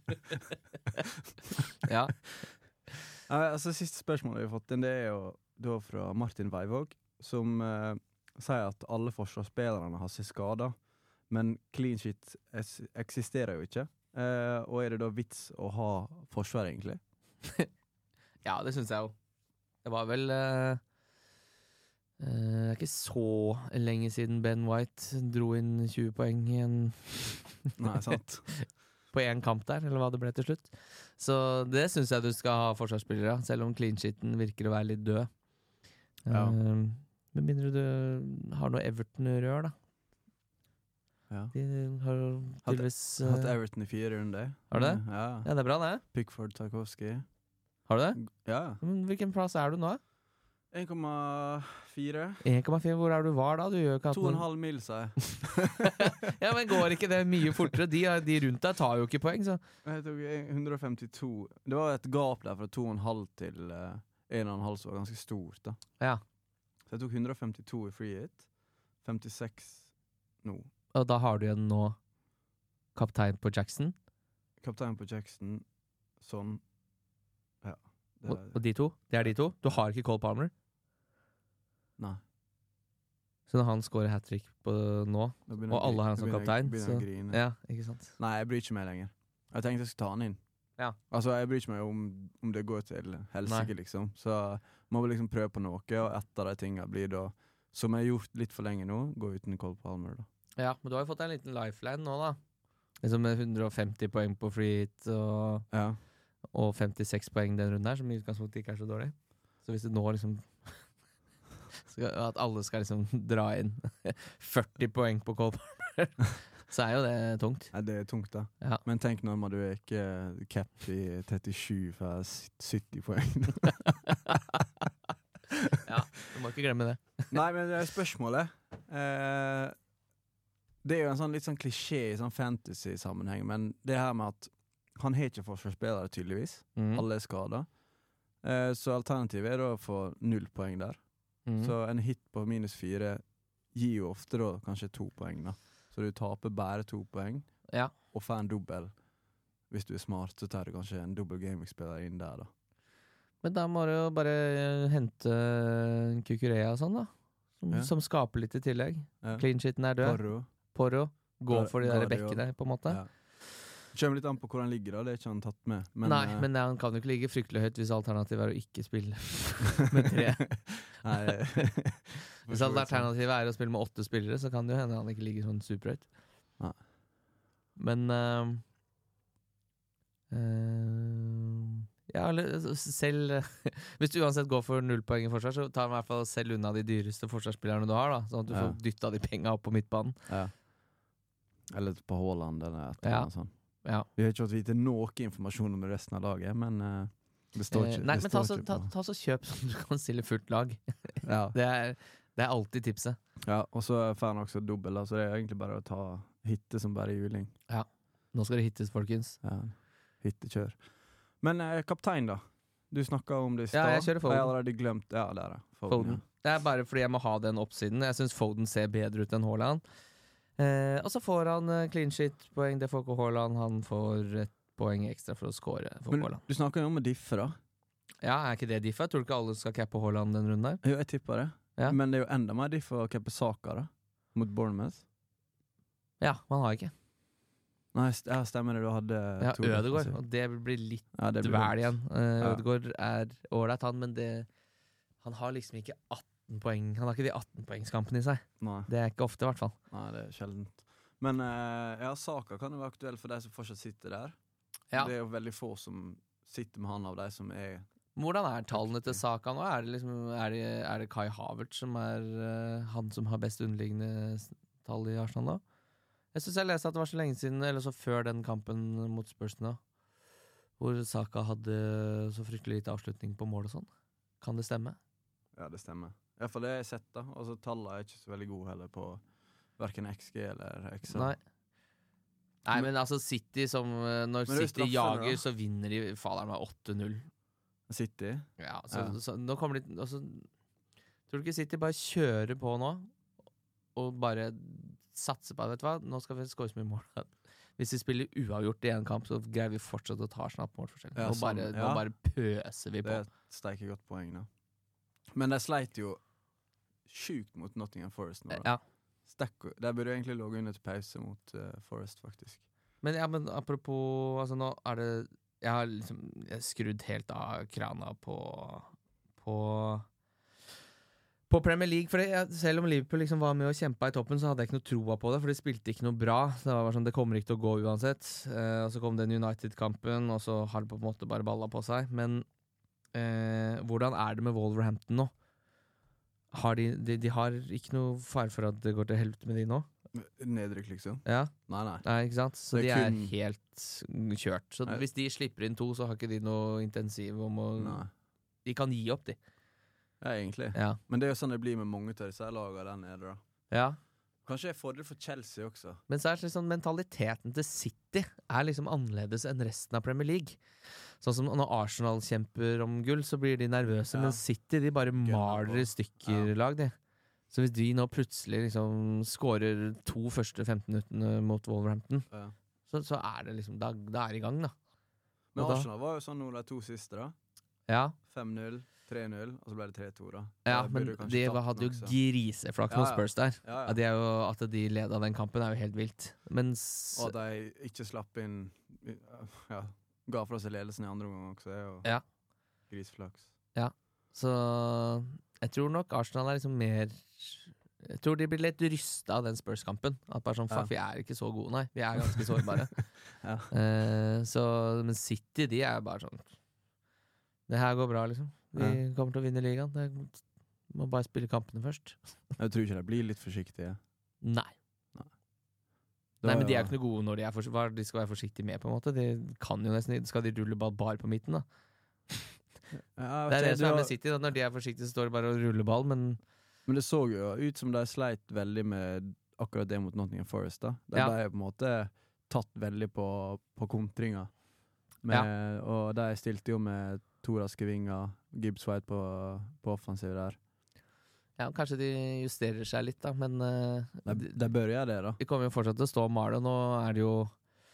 Ja. Ja, altså, siste spørsmål vi har fått inn, det er jo da fra Martin Veivåg, som eh, sier at alle forsvarsspillerne har seg skada, men clean shit es eksisterer jo ikke. Eh, og er det da vits å ha forsvar, egentlig? Ja, det syns jeg jo. Det var vel eh, eh, Det er ikke så lenge siden Ben White dro inn tjue poeng i en Nei, sant? på én kamp der, eller hva det ble til slutt. Så det syns jeg du skal ha forsvarsspillere, selv om clean sheeten virker å være litt død. Ja. Eh, Med mindre du har noe Everton-rør, da. Ja. De har jo Hatt- tydeligvis Hatt eh, Everton i fire runder. Har du det? Ja. Ja, det er bra, det. Pickford, Tarkovsky. Har du det? Ja. Men hvilken plass er du nå? en komma fire. én komma fire, hvor er du var da? Du gjør ikke hatt to og en noen- halv mil, sa jeg. Ja, men går ikke det mye fortere? De, de rundt deg tar jo ikke poeng, så. Jeg tok hundre og femtito. Det var et gap der fra to og en halv til uh, en og en halv, som var ganske stort, da. Ja. Så jeg tok hundre og femtito i free hit. femtiseks nå. Og da har du igjen nå kaptein på Jackson. Kaptein på Jackson, sånn. Ja. Det Og, er, og de to? Det er de to? Du har ikke Cole Palmer? nei. Så når han scorer hat-trick på nå, Da begynner og jeg- alle har han da som begynner jeg- kaptein, begynner så jeg å grine. ja, ikke sant? Nei, jeg bryr ikke meg lenger. Jeg tenkte jeg skulle ta han inn. Ja. Altså, jeg bryr ikke meg om, om det går til helsike, Nei. liksom. Så må vi liksom prøve på noe, og et av de tingene blir da, som jeg har gjort litt for lenge nå, gå uten Cole Palmer, da. Ja, men du har jo fått en liten lifeline nå, da. Liksom med hundre og femti poeng på free hit og, Ja. og femtiseks poeng den runden her, som i utgangspunktet ikke er så dårlig. Så hvis du nå liksom skal, at alle skal liksom dra inn førti poeng på Cole Palmer, så er jo det tungt. Nei, det er tungt, da. Ja. Men tenk når du er ikke cap i trettisju for sytti poeng. Ja, du må ikke glemme det. Nei, men det er spørsmålet. Eh, det er jo en sånn litt sånn klisjé i sånn fantasy-sammenheng, men det her med at han har ikke forsvarsspillere, tydeligvis. Mm. Alle er skadet. Eh, så alternativet er da å få null poeng der. Mm. Så en hit på minus fire gir jo ofte da kanskje to poeng, da. Så du taper bare to poeng, Ja. og får en dobbel. Hvis du er smart, så tar du kanskje en dobbel gaming-spiller inn der, da. Men da må du jo bare eh, hente Kukurea og sånn, da. Som, Ja. som skaper litt i tillegg. Ja. Clean shiten er død. Porro. Porro. Gå Gar- for de der Guardiola. bekkene, på en måte. Ja. Det kommer litt an på hvor han ligger, da. Det er ikke han tatt med. Men, Nei, eh, men han kan jo ikke ligge fryktelig høyt hvis alternativet er å ikke spille med tre. Nei, Hvis alternativet er å spille med åtte spillere, så kan det jo hende han ikke ligger sånn superhøyt. Nei. Men uh, uh, ja, eller selv hvis du uansett går for null poeng i forsvar, så tar man i hvert fall selv unna de dyreste forsvarsspillerne du har, da, sånn at du Ja. får dytta de penga opp på midtbanen. Ja. Eller på Haaland eller et eller Ja. annet sånt. Ja. Vi har ikke fått vite noe informasjon om resten av laget, men eh, det står Eh, ikke. nei, det men står ta så, ikke ta, på- ta så kjøp så du kan stille fullt lag. Ja. Det er, det er alltid tipset. Ja, og så får han også dobbel, da, så det er egentlig bare å ta hitte som bare juling. Nå skal det hittes, folkens. Ja, hittekjør. Men eh, kaptein, da? Du snakka om det i Ja, stad. jeg kjører Foden. Jeg har allerede glemt. Ja, der er Foden. Foden. Det er bare fordi jeg må ha den oppsiden. Jeg syns Foden ser bedre ut enn Haaland. Eh, og så får han eh, clean shit-poeng. Det får ikke Haaland. Han får et poeng ekstra for å score Ja. for Men Haaland. du snakker jo om å diffe, da. Ja, er ikke det diffa? Tror du ikke alle skal cappe Haaland den runden der? Jo, jeg tipper det. Ja. Men det er jo enda mer diffe å cappe Saka, da. Mot Bournemouth. Ja, man har ikke. Nei, st- ja, stemmer det. Du hadde Ja, to Ødegaard. defensive. Og det blir litt Ja, det blir dvel dumt. igjen. Eh, Ja. Ødegaard er ålreit, han, men det han har liksom ikke atten poeng. Han har ikke de atten-poengskampene i seg. Nei. Det er ikke ofte, i hvert fall. Nei, det er sjeldent. Men eh, ja, Saka kan jo være aktuell for de som fortsatt sitter der. Ja. Det er jo veldig få som sitter med han av de som er Hvordan er tallene til Saka nå? Er det, liksom, er det, er det Kai Havertz som er eh, han som har best underliggende s- tall i Arsenal nå? Jeg synes jeg leste at det var så lenge siden, eller så før den kampen mot Spurs nå, hvor Saka hadde så fryktelig lite avslutning på mål og sånn. Kan det stemme? Ja, det stemmer. I hvert fall det har jeg sett, da. Altså, tallene er ikke så veldig gode heller på hverken X G eller X A. Nei. Nei, men altså City som eh, Når Men det er City straffene, jager, da. så vinner de fader meg åtte null. City. Ja, så, Ja. så nå kommer de altså, tror du ikke City bare kjører på nå og bare satser på det? Vet du hva? Nå skal vi skåre så mye mål. Hvis vi spiller uavgjort i en kamp, så greier vi fortsatt å ta snart målforskjell. Ja, nå, sånn, bare, ja. nå bare pøser vi Det på. er et steike godt poeng, da. Men de sleit jo sjukt mot Nottingham Forest nå. Da. Ja. Stekko. De burde egentlig ligget under til pause mot uh, Forest, faktisk. Men, ja, men apropos altså, nå er det Jeg har liksom jeg har skrudd helt av krana på På På Premier League. For jeg, selv om Liverpool liksom var med og kjempa i toppen, så hadde jeg ikke noe troa på det, for de spilte ikke noe bra. Det var bare sånn, det kommer ikke til å gå uansett. Eh, og så kom den United-kampen, og så har det på en måte bare balla på seg. Men eh, hvordan er det med Wolverhampton nå? Har de, de, de har ikke noe fare for at det går til helvete med de nå? Nedrykk, liksom? Ja, Nei, nei. nei, ikke sant? Så Det de er er kun- helt kjørt. Så Nei. hvis de slipper inn to, så har ikke de noe intensiv om å nei. De kan gi opp, de. Ja, egentlig. Ja. Men det er jo sånn det blir med mange av disse lagene der nede, da. ja. Kanskje det er fordel for Chelsea også. Men så er det liksom mentaliteten til City er liksom annerledes enn resten av Premier League. Sånn som når Arsenal kjemper om gull, så blir de nervøse, Ja. men City de bare maler på. i stykker lag, de. Så hvis de nå plutselig liksom skårer to første femten minuttene mot Wolverhampton, Ja. så, så er det liksom Da, da er det i gang, da. Men Og da- Arsenal var jo sånn nå de to siste, da. Ja. fem null, tre null, og så ble det tre to da. Ja, Da men burde du kanskje de tatt hadde jo den også. griseflaks Ja, mot ja. Spurs der. Ja, ja. Ja, det er jo, at de leda den kampen er jo helt vilt. Men s- Og at de ikke slapp inn, ja, ga fra seg ledelsen i andre omgang også, er jo Ja. grisflaks. Så jeg tror nok Arsenal er liksom mer Jeg tror de blir litt rysta av den Spurs-kampen. At bare sånn, fuck, vi er ikke så gode, nei. Vi er ganske sårbare. Ja. Eh, så, men City, de er bare sånn Det her går bra, liksom. Vi Ja. kommer til å vinne ligaen. Det må bare spille kampene først. Jeg tror ikke de blir litt forsiktige. Nei. Det Nei, var men de er jo- ikke noe gode når de er for, hva de skal være forsiktige med, på en måte. De kan jo nesten Skal de rulle ball bare på midten, da? Ja, Det er det du som er har- med City. Da. Når de er forsiktige, så står de bare og ruller ball, men Men det så jo ut som de sleit veldig med akkurat det mot Nottingham Forest. Da. De Ja. ble på en måte tatt veldig på, på kontringa. Med, Og de stilte jo med to raske vinger, Gibbs White på, på offensiv der. ja, kanskje de justerer seg litt, da. Men eh, De, de bør gjøre det, da. de kommer jo fortsatt til å stå og male. Nå er det jo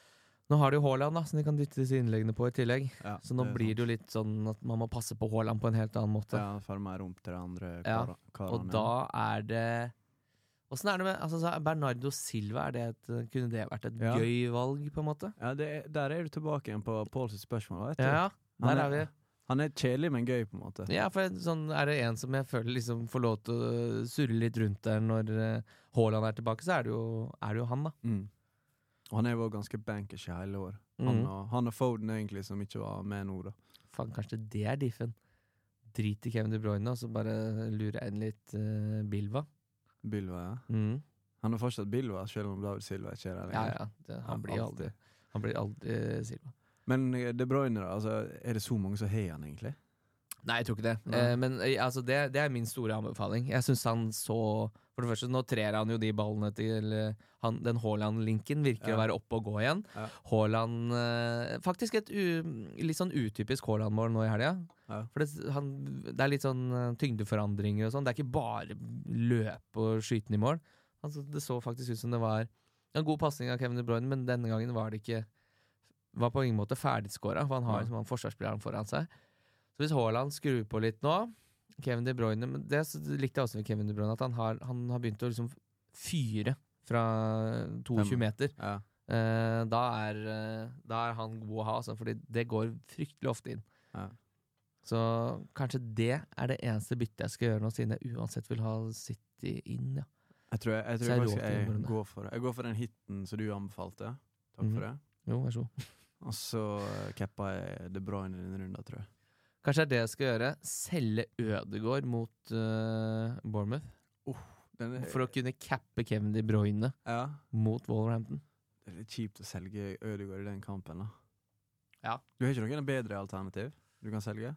Nå har de jo Haaland, da, som de kan dytte disse innleggene på i tillegg. Ja, Så nå det er blir sant. det jo litt sånn at man må passe på Haaland på en helt annen måte. Ja, får mer rom til de andre Ja, kara- karene. Og da er det Åssen er det med altså, så Bernardo Silva? Er det et, kunne det vært et Ja. gøy valg, på en måte? Ja, det, er- der er du tilbake igjen på Pauls spørsmål. Vet du. Ja, Han der er- er vi. Han er kjedelig, men gøy, på en måte. Ja, for sånn er det en som jeg føler liksom får lov til å surre litt rundt der når eh, Haaland er tilbake, så er det jo, er det jo han, da. Mm. Og han er jo også ganske bankers i hele år. Han, Mhm. og, han og Foden egentlig, som ikke var med nå, da. Faen, kanskje det er diffen. Drit i Kevin De Bruyne, og så bare lurer jeg inn litt eh, Bilva. Bilva, ja. Mhm. Han er fortsatt Bilva, selv om David Silva ikke er der Ja, lenger. ja. Det, han Ja, blir alltid. aldri Han blir aldri Silva. Men eh, De Bruyne, da? Altså, er det så mange som har han, egentlig? Nei, jeg tror ikke det. Nei. Eh, men eh, altså, det, det er min store anbefaling. Jeg syns han så For det første, nå trer han jo de ballene til eh, han, den Haaland-linken virker Ja. å være oppe og gå igjen. Ja. Haaland eh, Faktisk et u, litt sånn utypisk Haaland-mål nå i helga. Ja. For det, han, det er litt sånn eh, tyngdeforandringer og sånn. Det er ikke bare løpe og skyte den i mål. Altså, det så faktisk ut som det var en god pasning av Kevin De Bruyne, men denne gangen var det ikke Var på ingen måte ferdigskåra, for han har Ja. liksom han forsvarsspilleren foran seg. Så hvis Haaland skrur på litt nå Kevin De Bruyne, men det likte jeg også med Kevin De Bruyne, at han har, han har begynt å liksom fyre fra tjueto Fem. meter. Ja. Eh, da, er, eh, da er han god å ha, altså, fordi det går fryktelig ofte inn. Ja. Så kanskje det er det eneste byttet jeg skal gjøre nå, siden jeg uansett vil ha City inn. Ja. Jeg tror, jeg, jeg, Så tror jeg faktisk råd til å jeg, gjøre det. går for det. Jeg går for den hiten som du anbefalte. Takk Mhm. for det. Jo, vær så god. Og så eh, cappa jeg De Bruyne i denne runden, tror jeg. Kanskje det er det jeg skal gjøre. Selge Ødegaard mot uh, Bournemouth. Den er, For å kunne cappe Kevin De Bruyne ja, mot Wolverhampton. det er litt kjipt å selge Ødegaard i den kampen, da. Ja. Du har ikke noen bedre alternativ du kan selge?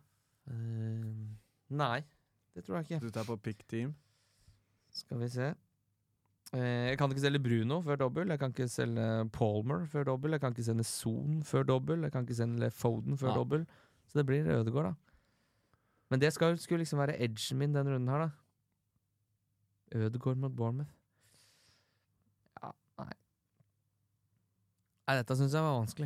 Eh, nei, det tror jeg ikke. Du tar på pick team? Skal vi se. Eh, jeg kan ikke selge Bruno før dobbel. Jeg kan ikke selge Palmer før dobbel. Jeg kan ikke sende Son før dobbel. Jeg kan ikke sende Foden før Ja. dobbel. Så det blir Ødegaard, da. Men det skal, skulle liksom være edgen min den runden her, da. Ødegaard mot Bournemouth. Ja, nei. Nei, dette syns jeg var vanskelig.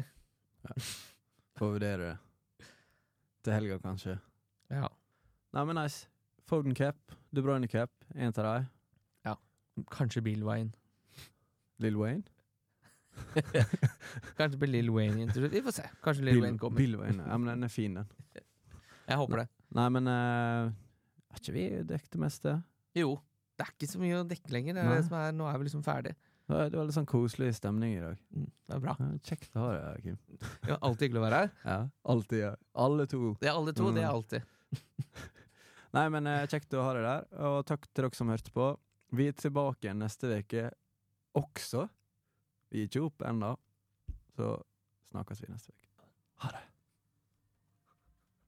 Får vurdere det. Til helga, kanskje. Ja. Nei, men nice. Foden cap, De Bruyne cap, en til deg. Kanskje Bill Wayne. Lil Wayne? Kanskje blir Lil Wayne inn til slutt. Vi får se. Kanskje Lil Wayne kommer. Bill Wayne. Ja, men den er fin, den. Jeg håper det. Nei, men uh, har ikke vi dekket det meste? Jo. Det er ikke så mye å dekke lenger. Det er Nei. det som er, nå er vi liksom ferdig. Det var, det var litt sånn koselig stemning i dag. Mm, det er bra. Ja, kjekt å ha deg her, Kim. Ja, alltid hyggelig å være her. Ja, alltid. Ja. Alle to. Det er alle to, Mm. det er alltid. Nei, men uh, kjekt å ha deg der. Og takk til dere som hørte på. Vi er tilbake igjen neste veke også. Vi er ikke opp enda. Så snakkes vi neste veke.